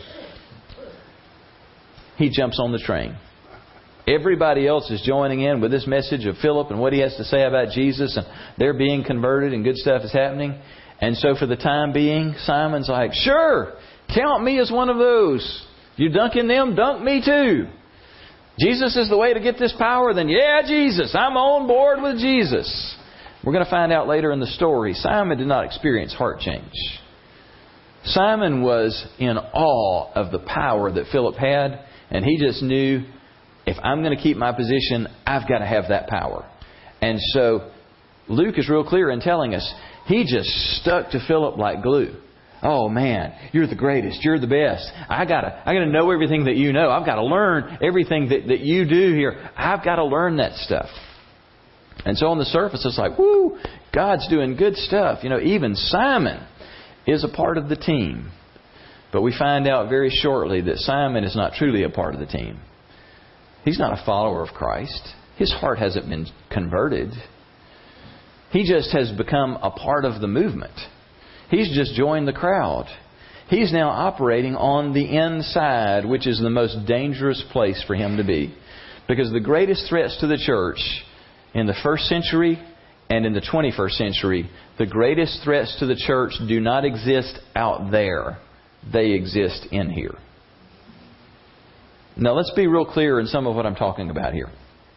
He jumps on the train. Everybody else is joining in with this message of Philip and what he has to say about Jesus, and they're being converted and good stuff is happening. And so for the time being, Simon's like, sure, count me as one of those. You dunking them, dunk me too. Jesus is the way to get this power, then yeah, Jesus, I'm on board with Jesus. We're going to find out later in the story, Simon did not experience heart change. Simon was in awe of the power that Philip had, and he just knew, if I'm going to keep my position, I've got to have that power. And so Luke is real clear in telling us, he just stuck to Philip like glue. Oh man, you're the greatest. You're the best. I gotta, I gotta know everything that you know. I've got to learn everything that, that you do here. I've got to learn that stuff. And so on the surface, it's like, whoo, God's doing good stuff. You know, even Simon is a part of the team. But we find out very shortly that Simon is not truly a part of the team. He's not a follower of Christ. His heart hasn't been converted. He just has become a part of the movement. He's just joined the crowd. He's now operating on the inside, which is the most dangerous place for him to be. Because the greatest threats to the church in the first century and in the twenty-first century, the greatest threats to the church do not exist out there. They exist in here. Now let's be real clear in some of what I'm talking about here.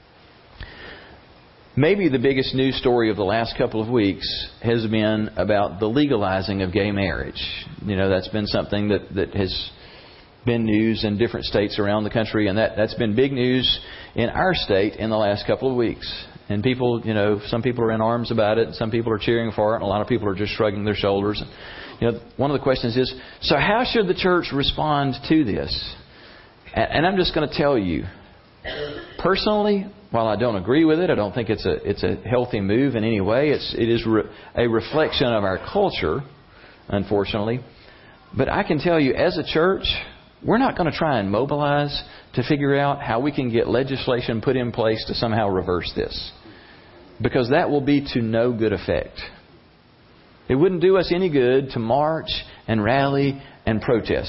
Maybe the biggest news story of the last couple of weeks has been about the legalizing of gay marriage. You know, that's been something that, that has been news in different states around the country, and that, that's been big news in our state in the last couple of weeks. And people, you know, some people are in arms about it, some people are cheering for it, and a lot of people are just shrugging their shoulders. You know, one of the questions is, so how should the church respond to this? And I'm just going to tell you, personally, while I don't agree with it, I don't think it's a it's a healthy move in any way. It's it is re, a reflection of our culture, unfortunately. But I can tell you, as a church, we're not going to try and mobilize to figure out how we can get legislation put in place to somehow reverse this, because that will be to no good effect. It wouldn't do us any good to march and rally and protest.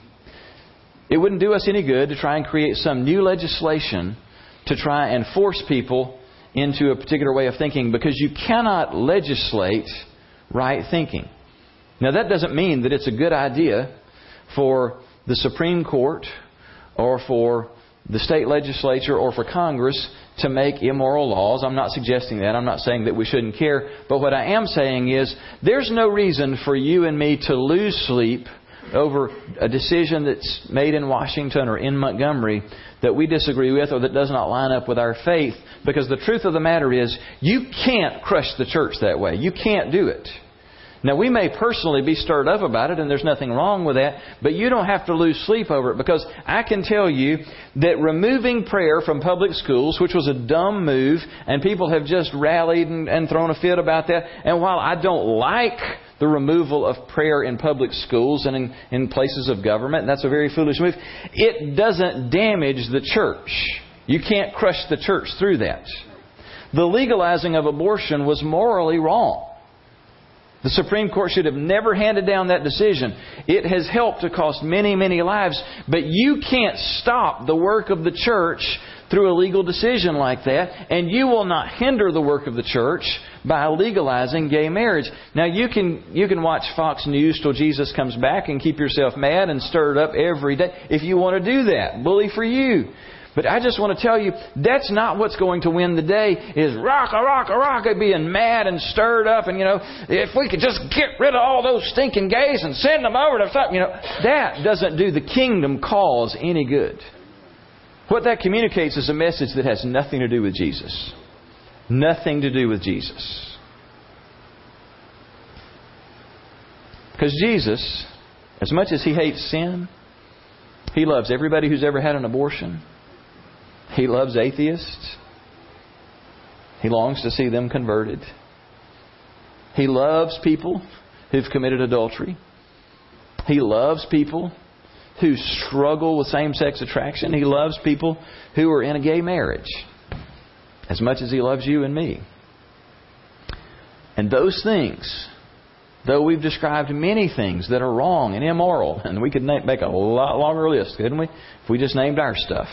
It wouldn't do us any good to try and create some new legislation to try and force people into a particular way of thinking, because you cannot legislate right thinking. Now, that doesn't mean that it's a good idea for the Supreme Court or for the state legislature or for Congress to make immoral laws. I'm not suggesting that. I'm not saying that we shouldn't care. But what I am saying is there's no reason for you and me to lose sleep over a decision that's made in Washington or in Montgomery that we disagree with or that does not line up with our faith. Because the truth of the matter is, you can't crush the church that way. You can't do it. Now, we may personally be stirred up about it, and there's nothing wrong with that, but you don't have to lose sleep over it, because I can tell you that removing prayer from public schools, which was a dumb move, and people have just rallied and, and thrown a fit about that, and while I don't like the removal of prayer in public schools and in, in places of government, and that's a very foolish move, it doesn't damage the church. You can't crush the church through that. The legalizing of abortion was morally wrong. The Supreme Court should have never handed down that decision. It has helped to cost many, many lives. But you can't stop the work of the church through a legal decision like that. And you will not hinder the work of the church by legalizing gay marriage. Now, you can you can watch Fox News till Jesus comes back and keep yourself mad and stirred up every day if you want to do that. Bully for you. But I just want to tell you, that's not what's going to win the day, is rock, a rock, a rock, being mad and stirred up. And, you know, if we could just get rid of all those stinking gays and send them over to something, you know, that doesn't do the kingdom cause any good. What that communicates is a message that has nothing to do with Jesus. Nothing to do with Jesus. Because Jesus, as much as He hates sin, He loves everybody who's ever had an abortion. He loves atheists. He longs to see them converted. He loves people who've committed adultery. He loves people who struggle with same-sex attraction. He loves people who are in a gay marriage as much as He loves you and me. And those things, though we've described many things that are wrong and immoral, and we could make a lot longer list, couldn't we? If we just named our stuff.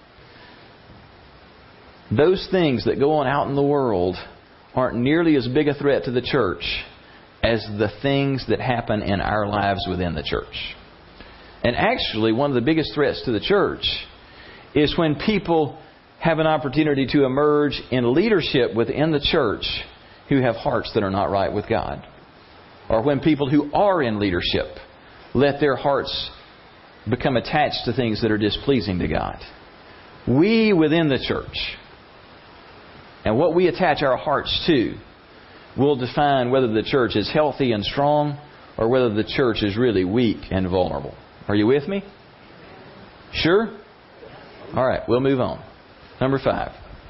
Those things that go on out in the world aren't nearly as big a threat to the church as the things that happen in our lives within the church. And actually, one of the biggest threats to the church is when people have an opportunity to emerge in leadership within the church who have hearts that are not right with God. Or when people who are in leadership let their hearts become attached to things that are displeasing to God. We within the church, and what we attach our hearts to, will define whether the church is healthy and strong or whether the church is really weak and vulnerable. Are you with me? Sure? All right, we'll move on. Number five.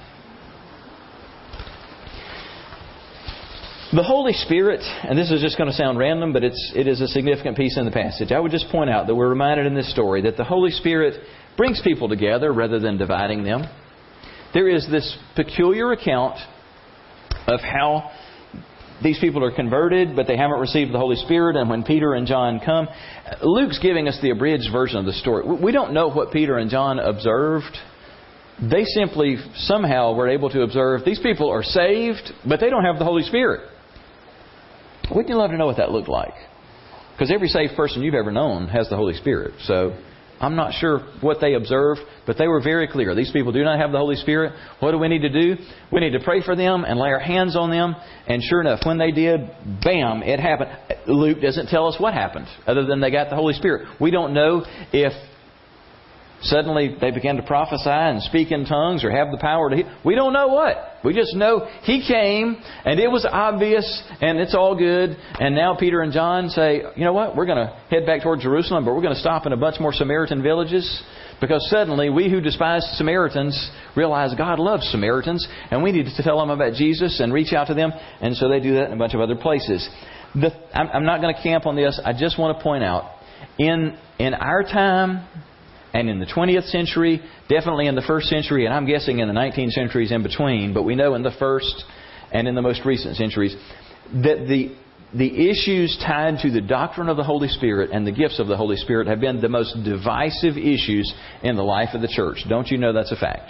The Holy Spirit, and this is just going to sound random, but it's, it is a significant piece in the passage. I would just point out that we're reminded in this story that the Holy Spirit brings people together rather than dividing them. There is this peculiar account of how these people are converted, but they haven't received the Holy Spirit. And when Peter and John come, Luke's giving us the abridged version of the story. We don't know what Peter and John observed. They simply somehow were able to observe these people are saved, but they don't have the Holy Spirit. Wouldn't you love to know what that looked like? Because every saved person you've ever known has the Holy Spirit. So I'm not sure what they observed, but they were very clear. These people do not have the Holy Spirit. What do we need to do? We need to pray for them and lay our hands on them. And sure enough, when they did, bam, it happened. Luke doesn't tell us what happened other than they got the Holy Spirit. We don't know if suddenly they began to prophesy and speak in tongues or have the power to heal. We don't know what. We just know He came and it was obvious and it's all good. And now Peter and John say, you know what? We're going to head back toward Jerusalem, but we're going to stop in a bunch more Samaritan villages because suddenly we who despise Samaritans realize God loves Samaritans and we need to tell them about Jesus and reach out to them. And so they do that in a bunch of other places. The, I'm, I'm not going to camp on this. I just want to point out in in our time, and in the twentieth century, definitely in the first century, and I'm guessing in the nineteenth centuries in between, but we know in the first and in the most recent centuries, that the the issues tied to the doctrine of the Holy Spirit and the gifts of the Holy Spirit have been the most divisive issues in the life of the church. Don't you know that's a fact?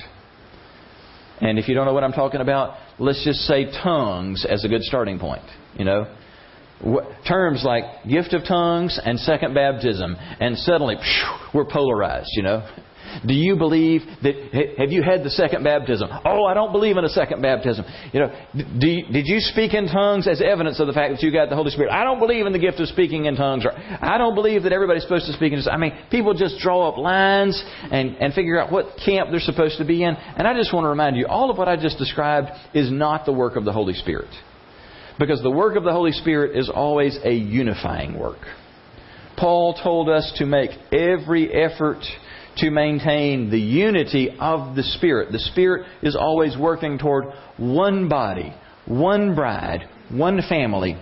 And if you don't know what I'm talking about, let's just say tongues as a good starting point. You know, terms like gift of tongues and second baptism, and suddenly phew, we're polarized, you know. Do you believe that, have you had the second baptism? Oh, I don't believe in a second baptism. You know, do you, did you speak in tongues as evidence of the fact that you got the Holy Spirit? I don't believe in the gift of speaking in tongues. Or I don't believe that everybody's supposed to speak in tongues. I mean, people just draw up lines and, and figure out what camp they're supposed to be in. And I just want to remind you, all of what I just described is not the work of the Holy Spirit. Because the work of the Holy Spirit is always a unifying work. Paul told us to make every effort to maintain the unity of the Spirit. The Spirit is always working toward one body, one bride, one family.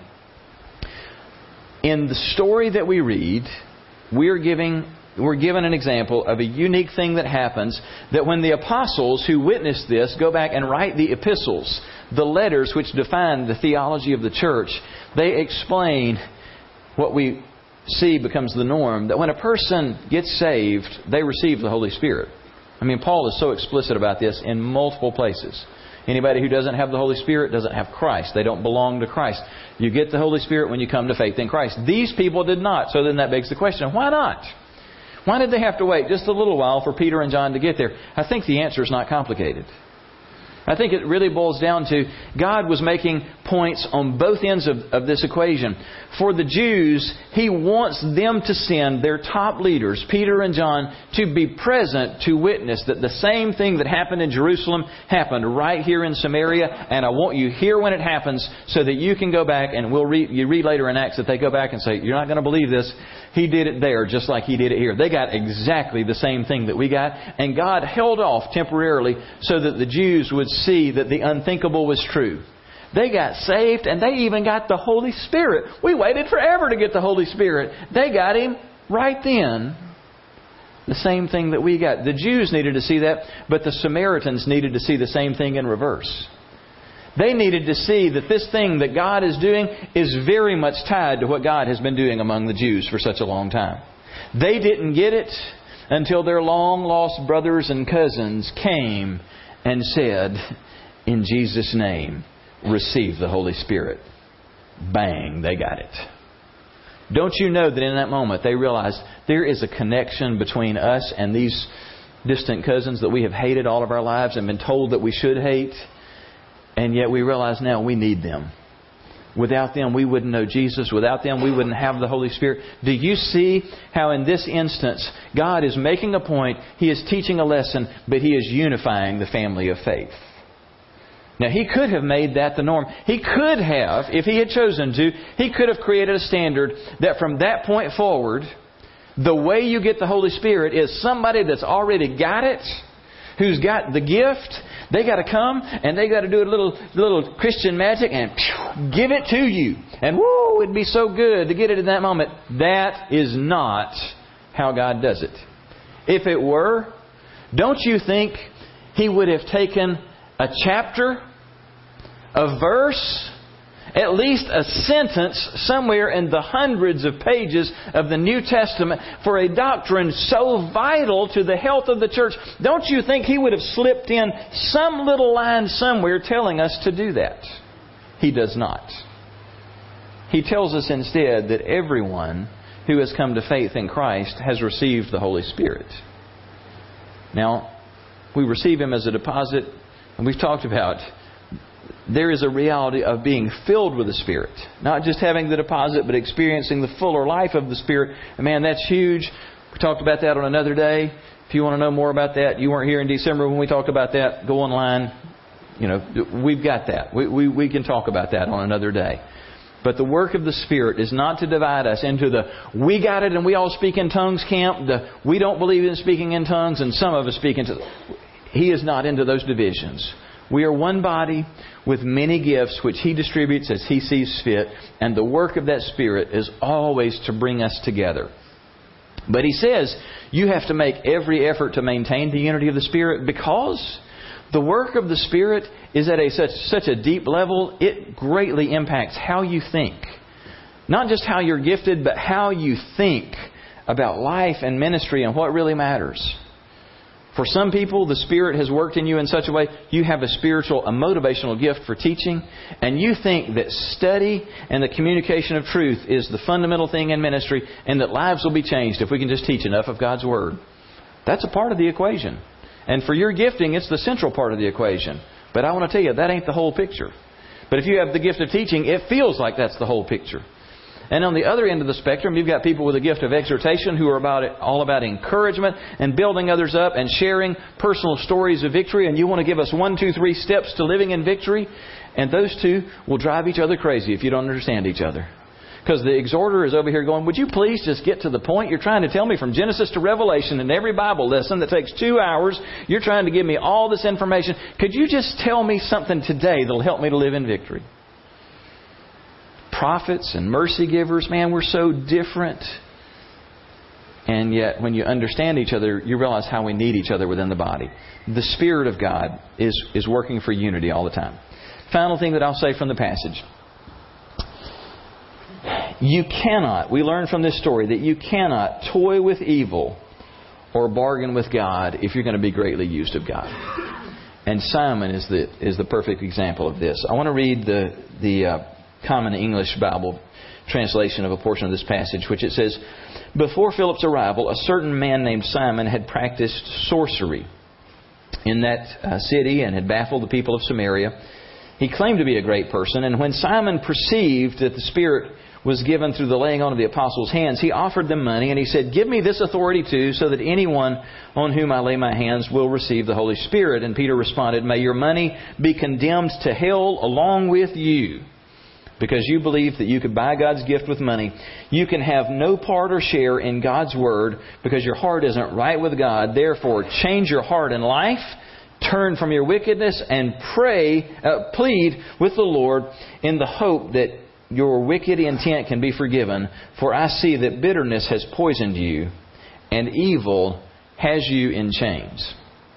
In the story that we read, we're giving we're given an example of a unique thing that happens, that when the apostles who witnessed this go back and write the epistles, the letters which define the theology of the church, they explain what we see becomes the norm, that when a person gets saved, they receive the Holy Spirit. I mean, Paul is so explicit about this in multiple places. Anybody who doesn't have the Holy Spirit doesn't have Christ. They don't belong to Christ. You get the Holy Spirit when you come to faith in Christ. These people did not. So then that begs the question, why not? Why did they have to wait just a little while for Peter and John to get there? I think the answer is not complicated. I think it really boils down to God was making points on both ends of, of this equation. For the Jews, He wants them to send their top leaders, Peter and John, to be present to witness that the same thing that happened in Jerusalem happened right here in Samaria. And I want you here when it happens so that you can go back and we'll read, you read later in Acts that they go back and say, you're not going to believe this. He did it there just like He did it here. They got exactly the same thing that we got. And God held off temporarily so that the Jews would see that the unthinkable was true. They got saved and they even got the Holy Spirit. We waited forever to get the Holy Spirit. They got Him right then. The same thing that we got. The Jews needed to see that, but the Samaritans needed to see the same thing in reverse. They needed to see that this thing that God is doing is very much tied to what God has been doing among the Jews for such a long time. They didn't get it until their long-lost brothers and cousins came and said, in Jesus' name, receive the Holy Spirit. Bang, they got it. Don't you know that in that moment they realized there is a connection between us and these distant cousins that we have hated all of our lives and been told that we should hate? And yet we realize now we need them. Without them we wouldn't know Jesus. Without them we wouldn't have the Holy Spirit. Do you see how in this instance God is making a point, He is teaching a lesson, but He is unifying the family of faith? Now He could have made that the norm. He could have, if He had chosen to, He could have created a standard that from that point forward, the way you get the Holy Spirit is somebody that's already got it, who's got the gift. They got to come and they got to do a little little Christian magic and pew, give it to you. And woo, it'd be so good to get it in that moment. That is not how God does it. If it were, don't you think He would have taken a chapter, a verse, at least a sentence somewhere in the hundreds of pages of the New Testament for a doctrine so vital to the health of the church? Don't you think He would have slipped in some little line somewhere telling us to do that? He does not. He tells us instead that everyone who has come to faith in Christ has received the Holy Spirit. Now, we receive Him as a deposit, and we've talked about there is a reality of being filled with the Spirit. Not just having the deposit, but experiencing the fuller life of the Spirit. And man, that's huge. We talked about that on another day. If you want to know more about that, you weren't here in December when we talked about that, go online. You know, we've got that. We, we, we can talk about that on another day. But the work of the Spirit is not to divide us into the we got it and we all speak in tongues camp, the we don't believe in speaking in tongues and some of us speak in tongues. He is not into those divisions. We are one body with many gifts which He distributes as He sees fit. And the work of that Spirit is always to bring us together. But He says you have to make every effort to maintain the unity of the Spirit, because the work of the Spirit is at a such, such a deep level, it greatly impacts how you think. Not just how you're gifted, but how you think about life and ministry and what really matters. For some people, the Spirit has worked in you in such a way, you have a spiritual, a motivational gift for teaching, and you think that study and the communication of truth is the fundamental thing in ministry, and that lives will be changed if we can just teach enough of God's Word. That's a part of the equation. And for your gifting, it's the central part of the equation. But I want to tell you, that ain't the whole picture. But if you have the gift of teaching, it feels like that's the whole picture. And on the other end of the spectrum, you've got people with a gift of exhortation who are about it, all about encouragement and building others up and sharing personal stories of victory. And you want to give us one, two, three steps to living in victory. And those two will drive each other crazy if you don't understand each other. Because the exhorter is over here going, would you please just get to the point? You're trying to tell me from Genesis to Revelation in every Bible lesson that takes two hours. You're trying to give me all this information. Could you just tell me something today that will help me to live in victory? Prophets and mercy givers, man, we're so different. And yet, when you understand each other, you realize how we need each other within the body. The Spirit of God is, is working for unity all the time. Final thing that I'll say from the passage. You cannot, we learn from this story that you cannot toy with evil or bargain with God if you're going to be greatly used of God. And Simon is the is the perfect example of this. I want to read the the uh, Common English Bible translation of a portion of this passage, which it says, "Before Philip's arrival, a certain man named Simon had practiced sorcery in that uh, city and had baffled the people of Samaria. He claimed to be a great person, and when Simon perceived that the Spirit was given through the laying on of the apostles' hands, he offered them money, and he said, 'Give me this authority too, so that anyone on whom I lay my hands will receive the Holy Spirit.' And Peter responded, 'May your money be condemned to hell along with you, because you believe that you could buy God's gift with money. You can have no part or share in God's Word because your heart isn't right with God. Therefore, change your heart and life, turn from your wickedness, and pray, uh, plead with the Lord in the hope that your wicked intent can be forgiven. For I see that bitterness has poisoned you, and evil has you in chains.'"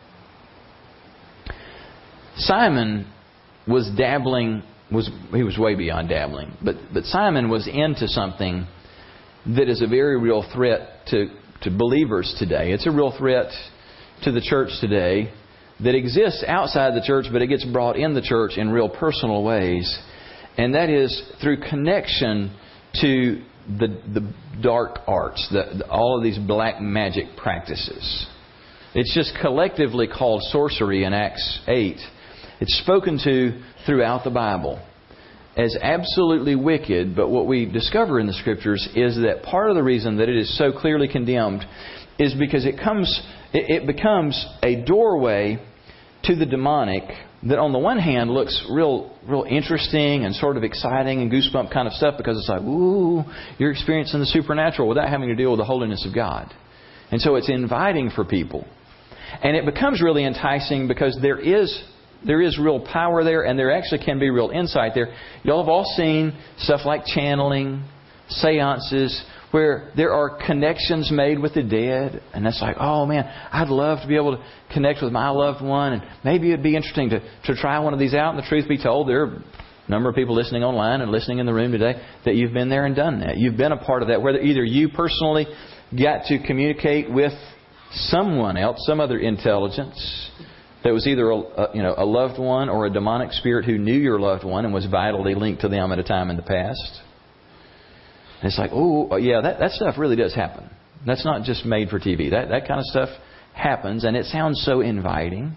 Simon was dabbling Was he was way beyond dabbling. But but Simon was into something that is a very real threat to, to believers today. It's a real threat to the church today that exists outside the church, but it gets brought in the church in real personal ways. And that is through connection to the the dark arts, the, the, all of these black magic practices. It's just collectively called sorcery in Acts eight. It's spoken to throughout the Bible as absolutely wicked, but what we discover in the Scriptures is that part of the reason that it is so clearly condemned is because it comes, it becomes a doorway to the demonic that on the one hand looks real, real interesting and sort of exciting and goosebump kind of stuff, because it's like, ooh, you're experiencing the supernatural without having to deal with the holiness of God. And so it's inviting for people. And it becomes really enticing because there is There is real power there, and there actually can be real insight there. Y'all have all seen stuff like channeling, seances, where there are connections made with the dead. And that's like, oh man, I'd love to be able to connect with my loved one. And maybe it'd be interesting to, to try one of these out. And the truth be told, there are a number of people listening online and listening in the room today that you've been there and done that. You've been a part of that, whether either you personally got to communicate with someone else, some other intelligence, that was either a, a, you know, a loved one or a demonic spirit who knew your loved one and was vitally linked to them at a time in the past. And it's like, oh, yeah, that, that stuff really does happen. That's not just made for T V. That, that kind of stuff happens, and it sounds so inviting.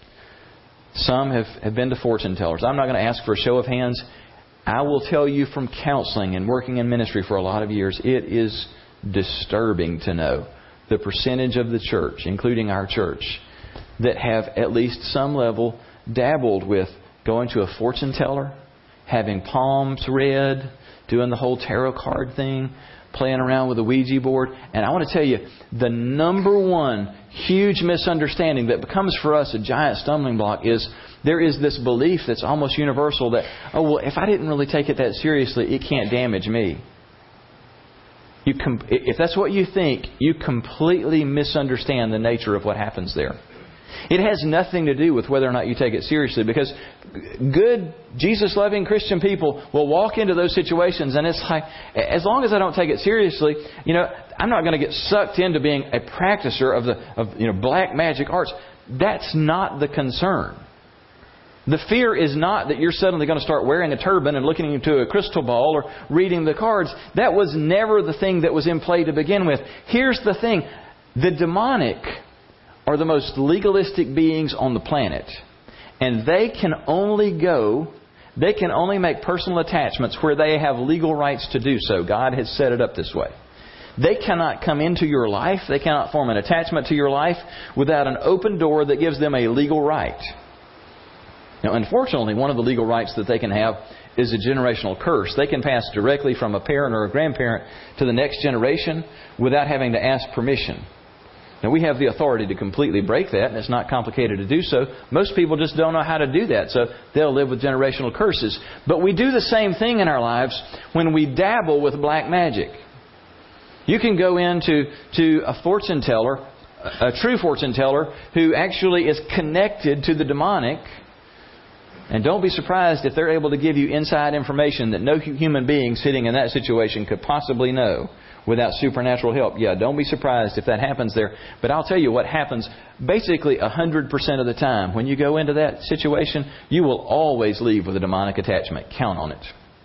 Some have, have been to fortune tellers. I'm not going to ask for a show of hands. I will tell you from counseling and working in ministry for a lot of years, it is disturbing to know the percentage of the church, including our church, that have at least some level dabbled with going to a fortune teller, having palms read, doing the whole tarot card thing, playing around with a Ouija board. And I want to tell you, the number one huge misunderstanding that becomes for us a giant stumbling block is there is this belief that's almost universal that, oh, well, if I didn't really take it that seriously, it can't damage me. You com- if that's what you think, you completely misunderstand the nature of what happens there. It has nothing to do with whether or not you take it seriously, because good, Jesus-loving Christian people will walk into those situations and it's like, as long as I don't take it seriously, you know, I'm not going to get sucked into being a practicer of the of you know black magic arts. That's not the concern. The fear is not that you're suddenly going to start wearing a turban and looking into a crystal ball or reading the cards. That was never the thing that was in play to begin with. Here's the thing. The demonic are the most legalistic beings on the planet. And they can only go, they can only make personal attachments where they have legal rights to do so. God has set it up this way. They cannot come into your life. They cannot form an attachment to your life without an open door that gives them a legal right. Now, unfortunately, one of the legal rights that they can have is a generational curse. They can pass directly from a parent or a grandparent to the next generation without having to ask permission. Now, we have the authority to completely break that, and it's not complicated to do so. Most people just don't know how to do that, so they'll live with generational curses. But we do the same thing in our lives when we dabble with black magic. You can go into to a fortune teller, a true fortune teller, who actually is connected to the demonic. And don't be surprised if they're able to give you inside information that no human being sitting in that situation could possibly know without supernatural help. Yeah, don't be surprised if that happens there. But I'll tell you what happens basically one hundred percent of the time. When you go into that situation, you will always leave with a demonic attachment. Count on it.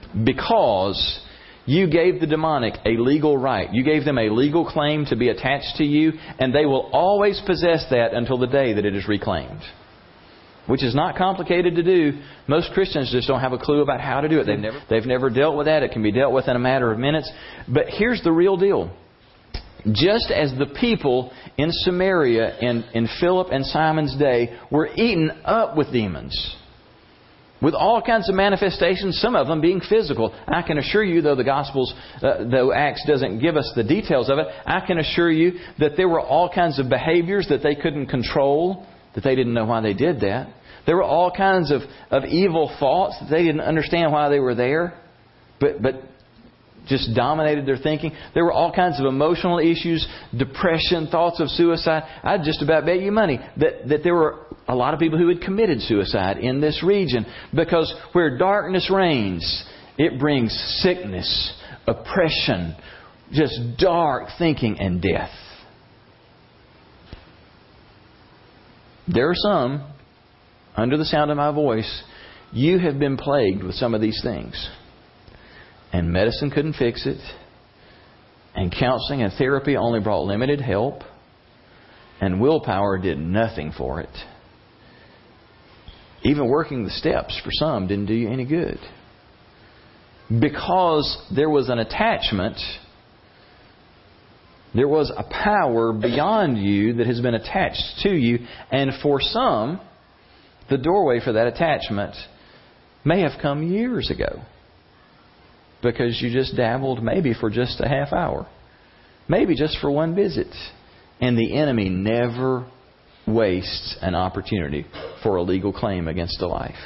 Because you gave the demonic a legal right. You gave them a legal claim to be attached to you, and they will always possess that until the day that it is reclaimed. Which is not complicated to do. Most Christians just don't have a clue about how to do it. They've never, they've never dealt with that. It can be dealt with in a matter of minutes. But here's the real deal. Just as the people in Samaria in, in Philip and Simon's day were eaten up with demons, with all kinds of manifestations, some of them being physical. I can assure you, though the Gospels, uh, though Acts doesn't give us the details of it, I can assure you that there were all kinds of behaviors that they couldn't control, that they didn't know why they did that. There were all kinds of, of evil thoughts that they didn't understand why they were there, but but just dominated their thinking. There were all kinds of emotional issues, depression, thoughts of suicide. I'd just about bet you money that, that there were a lot of people who had committed suicide in this region. Because where darkness reigns, it brings sickness, oppression, just dark thinking and death. There are some, under the sound of my voice, you have been plagued with some of these things. And medicine couldn't fix it. And counseling and therapy only brought limited help. And willpower did nothing for it. Even working the steps for some didn't do you any good. Because there was an attachment. There was a power beyond you that has been attached to you. And for some, the doorway for that attachment may have come years ago. Because you just dabbled maybe for just a half hour. Maybe just for one visit. And the enemy never wastes an opportunity for a legal claim against a life.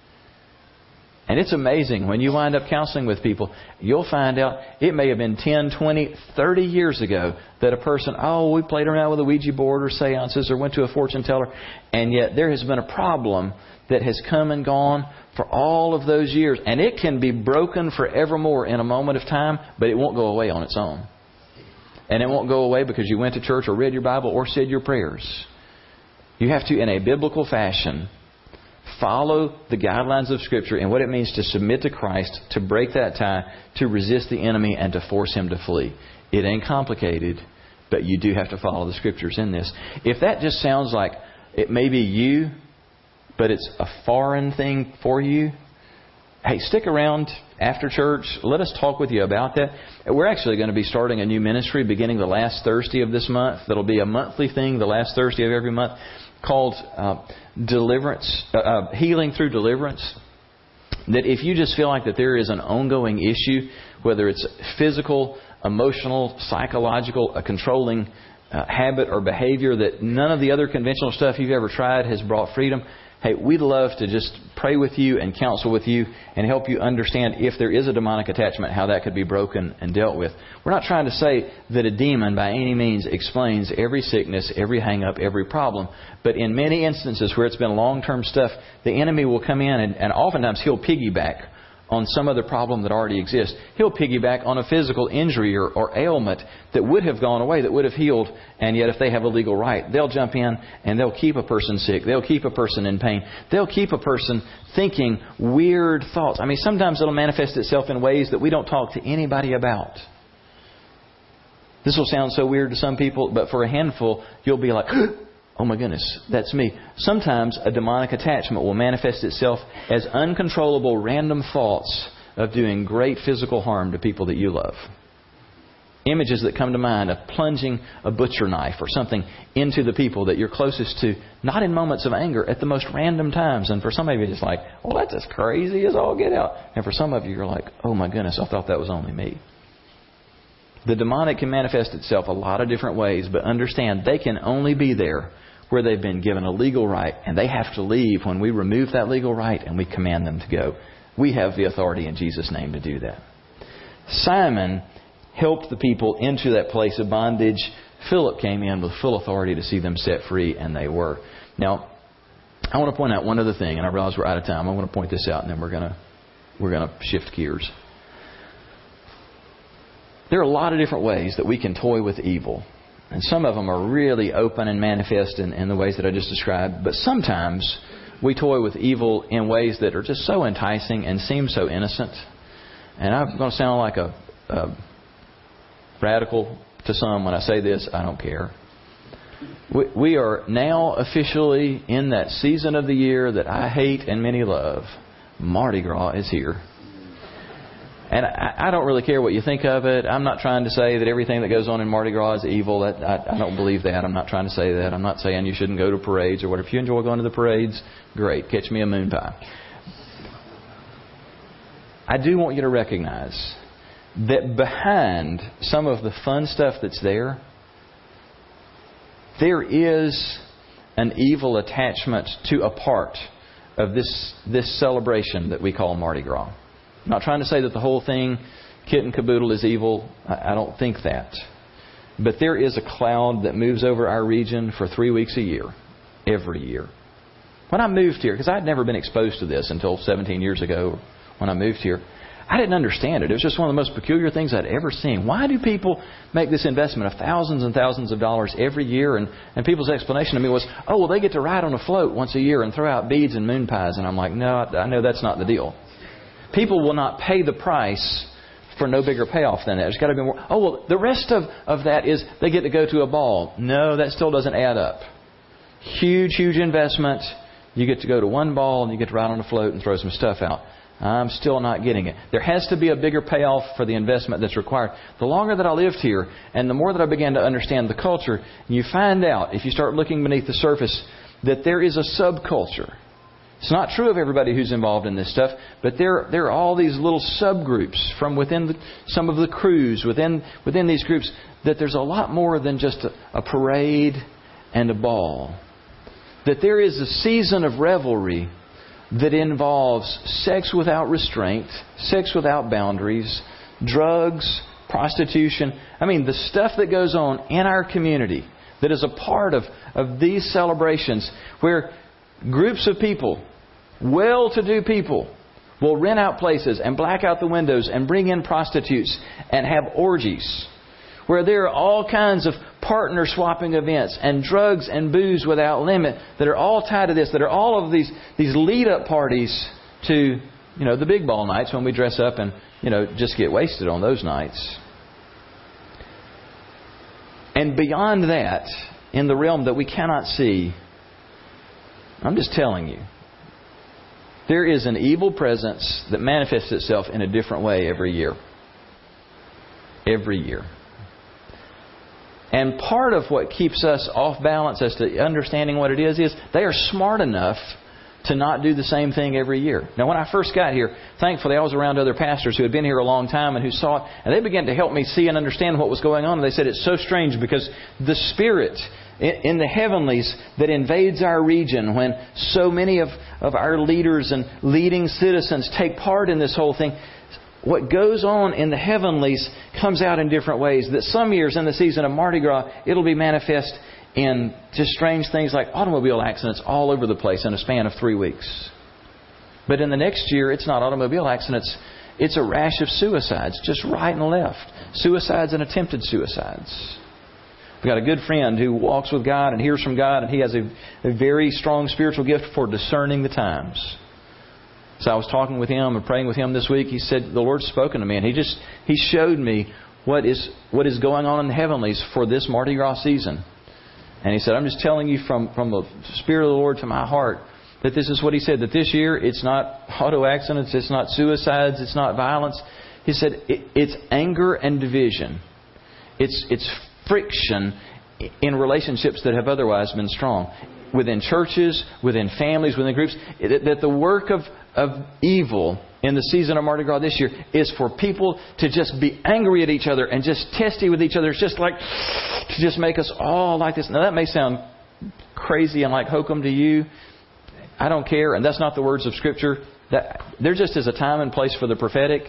And it's amazing when you wind up counseling with people, you'll find out it may have been ten, twenty, thirty years ago that a person, oh, we played around with a Ouija board or seances or went to a fortune teller. And yet there has been a problem that has come and gone for all of those years. And it can be broken forevermore in a moment of time, but it won't go away on its own. And it won't go away because you went to church or read your Bible or said your prayers. You have to, in a biblical fashion, follow the guidelines of Scripture and what it means to submit to Christ, to break that tie, to resist the enemy, and to force him to flee. It ain't complicated, but you do have to follow the Scriptures in this. If that just sounds like it may be you, but it's a foreign thing for you, hey, stick around after church. Let us talk with you about that. We're actually going to be starting a new ministry beginning the last Thursday of this month. That'll be a monthly thing, the last Thursday of every month, called uh, Deliverance, uh, uh, Healing Through Deliverance. That if you just feel like that there is an ongoing issue, whether it's physical, emotional, psychological, a controlling uh, habit or behavior that none of the other conventional stuff you've ever tried has brought freedom, hey, we'd love to just pray with you and counsel with you and help you understand if there is a demonic attachment, how that could be broken and dealt with. We're not trying to say that a demon by any means explains every sickness, every hang-up, every problem. But in many instances where it's been long-term stuff, the enemy will come in and, and oftentimes he'll piggyback on some other problem that already exists. He'll piggyback on a physical injury or, or ailment that would have gone away, that would have healed. And yet if they have a legal right, they'll jump in and they'll keep a person sick. They'll keep a person in pain. They'll keep a person thinking weird thoughts. I mean, sometimes it'll manifest itself in ways that we don't talk to anybody about. This will sound so weird to some people, but for a handful, you'll be like, oh my goodness, that's me. Sometimes a demonic attachment will manifest itself as uncontrollable random thoughts of doing great physical harm to people that you love. Images that come to mind of plunging a butcher knife or something into the people that you're closest to, not in moments of anger, at the most random times. And for some of you, it's like, well, that's as crazy as all get out. And for some of you, you're like, oh my goodness, I thought that was only me. The demonic can manifest itself a lot of different ways, but understand they can only be there where they've been given a legal right, and they have to leave when we remove that legal right and we command them to go. We have the authority in Jesus' name to do that. Simon helped the people into that place of bondage. Philip came in with full authority to see them set free, and they were. Now, I want to point out one other thing, and I realize we're out of time. I want to point this out, and then we're going to we're going to shift gears. There are a lot of different ways that we can toy with evil. And some of them are really open and manifest in, in the ways that I just described. But sometimes we toy with evil in ways that are just so enticing and seem so innocent. and I'm going to sound like a, a radical to some when I say this, I don't care. We, we are now officially in that season of the year that I hate and many love. Mardi Gras is here. And I, I don't really care what you think of it. I'm not trying to say that everything that goes on in Mardi Gras is evil. That, I, I don't believe that. I'm not trying to say that. I'm not saying you shouldn't go to parades or whatever. If you enjoy going to the parades, great. Catch me a moon pie. I do want you to recognize that behind some of the fun stuff that's there, there is an evil attachment to a part of this this celebration that we call Mardi Gras. I'm not trying to say that the whole thing, kit and caboodle, is evil. I don't think that. But there is a cloud that moves over our region for three weeks a year, every year. When I moved here, because I'd never been exposed to this until seventeen years ago when I moved here, I didn't understand it. It was just one of the most peculiar things I'd ever seen. Why do people make this investment of thousands and thousands of dollars every year? And, and people's explanation to me was, oh, well, they get to ride on a float once a year and throw out beads and moon pies. And I'm like, no, I know that's not the deal. People will not pay the price for no bigger payoff than that. There's got to be more. Oh, well, the rest of, of that is they get to go to a ball. No, that still doesn't add up. Huge, huge investment. You get to go to one ball and you get to ride on a float and throw some stuff out. I'm still not getting it. There has to be a bigger payoff for the investment that's required. The longer that I lived here and the more that I began to understand the culture, you find out, if you start looking beneath the surface, that there is a subculture. It's not true of everybody who's involved in this stuff, but there, there are all these little subgroups from within the, some of the crews, within, within these groups, that there's a lot more than just a, a parade and a ball. That there is a season of revelry that involves sex without restraint, sex without boundaries, drugs, prostitution. I mean, the stuff that goes on in our community that is a part of, of these celebrations, where groups of people, well-to-do people, will rent out places and black out the windows and bring in prostitutes and have orgies, where there are all kinds of partner swapping events and drugs and booze without limit that are all tied to this, that are all of these these lead-up parties to, you know, the big ball nights when we dress up and, you know, just get wasted on those nights. And beyond that, in the realm that we cannot see, I'm just telling you, there is an evil presence that manifests itself in a different way every year. Every year. And part of what keeps us off balance as to understanding what it is, is they are smart enough to not do the same thing every year. Now, when I first got here, thankfully I was around other pastors who had been here a long time and who saw it. And they began to help me see and understand what was going on. And they said it's so strange because the Spirit in the heavenlies that invades our region, when so many of, of our leaders and leading citizens take part in this whole thing, what goes on in the heavenlies comes out in different ways. That some years in the season of Mardi Gras, it'll be manifest in just strange things like automobile accidents all over the place in a span of three weeks. But in the next year, it's not automobile accidents. It's a rash of suicides, just right and left. Suicides and attempted suicides. We've got a good friend who walks with God and hears from God, and he has a, a very strong spiritual gift for discerning the times. So I was talking with him and praying with him this week. He said, the Lord's spoken to me, and He just He showed me what is what is going on in the heavenlies for this Mardi Gras season. And He said, I'm just telling you from, from the Spirit of the Lord to my heart that this is what He said, that this year it's not auto accidents, it's not suicides, it's not violence. He said it, it's anger and division. It's it's friction in relationships that have otherwise been strong. Within churches, within families, within groups, that the work of, of evil in the season of Mardi Gras this year is for people to just be angry at each other and just testy with each other. It's just like to just make us all like this. Now that may sound crazy and like hokum to you. I don't care, and that's not the words of Scripture. That there just is a time and place for the prophetic.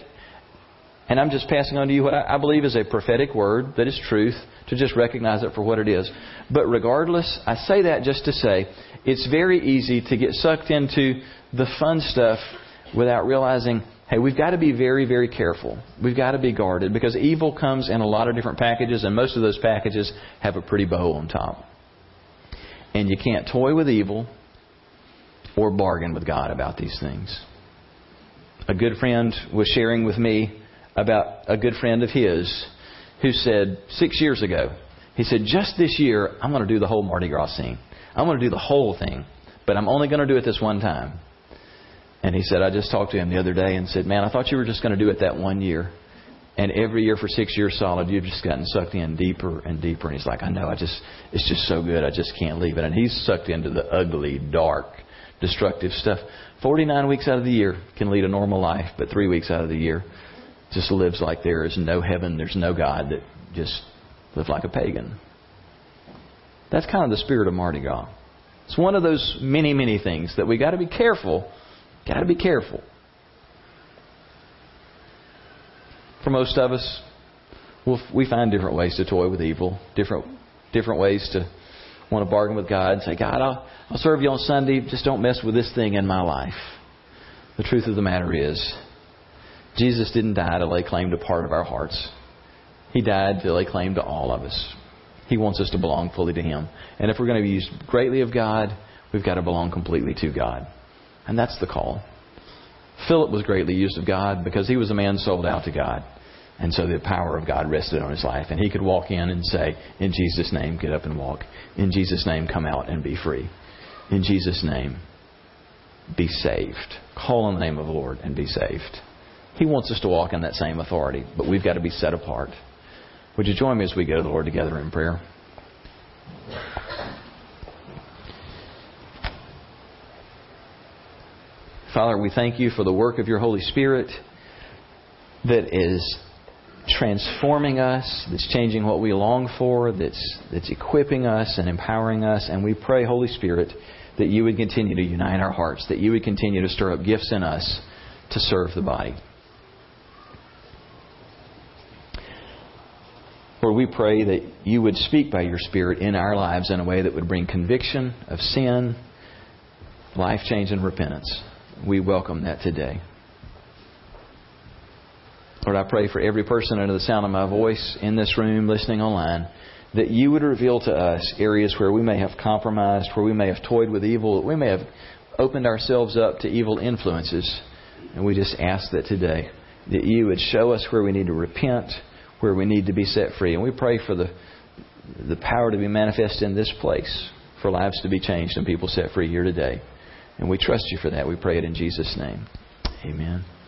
And I'm just passing on to you what I believe is a prophetic word that is truth, to just recognize it for what it is. But regardless, I say that just to say it's very easy to get sucked into the fun stuff without realizing, hey, we've got to be very, very careful. We've got to be guarded, because evil comes in a lot of different packages, and most of those packages have a pretty bow on top. And you can't toy with evil or bargain with God about these things. A good friend was sharing with me about a good friend of his who said six years ago, he said, just this year, I'm going to do the whole Mardi Gras scene. I'm going to do the whole thing, but I'm only going to do it this one time. And he said, I just talked to him the other day and said, man, I thought you were just going to do it that one year. And every year for six years solid, you've just gotten sucked in deeper and deeper. And he's like, I know, I just, it's just so good. I just can't leave it. And he's sucked into the ugly, dark, destructive stuff. forty-nine weeks out of the year can lead a normal life, but three weeks out of the year just lives like there is no heaven, there's no God, that just lives like a pagan. That's kind of the spirit of Mardi Gras. It's one of those many, many things that we got to be careful. Got to be careful. For most of us, we'll, we find different ways to toy with evil, different different ways to want to bargain with God and say, God, I'll, I'll serve you on Sunday. Just don't mess with this thing in my life. The truth of the matter is, Jesus didn't die to lay claim to part of our hearts. He died to lay claim to all of us. He wants us to belong fully to Him. And if we're going to be used greatly of God, we've got to belong completely to God. And that's the call. Philip was greatly used of God because he was a man sold out to God. And so the power of God rested on his life. And he could walk in and say, in Jesus' name, get up and walk. In Jesus' name, come out and be free. In Jesus' name, be saved. Call on the name of the Lord and be saved. He wants us to walk in that same authority, but we've got to be set apart. Would you join me as we go to the Lord together in prayer? Father, we thank you for the work of your Holy Spirit that is transforming us, that's changing what we long for, that's that's equipping us and empowering us. And we pray, Holy Spirit, that you would continue to unite our hearts, that you would continue to stir up gifts in us to serve the body. Lord, we pray that you would speak by your Spirit in our lives in a way that would bring conviction of sin, life change, and repentance. We welcome that today. Lord, I pray for every person under the sound of my voice in this room, listening online, that you would reveal to us areas where we may have compromised, where we may have toyed with evil, that we may have opened ourselves up to evil influences. And we just ask that today, that you would show us where we need to repent, where we need to be set free. And we pray for the, the power to be manifest in this place, for lives to be changed and people set free here today. And we trust you for that. We pray it in Jesus' name. Amen.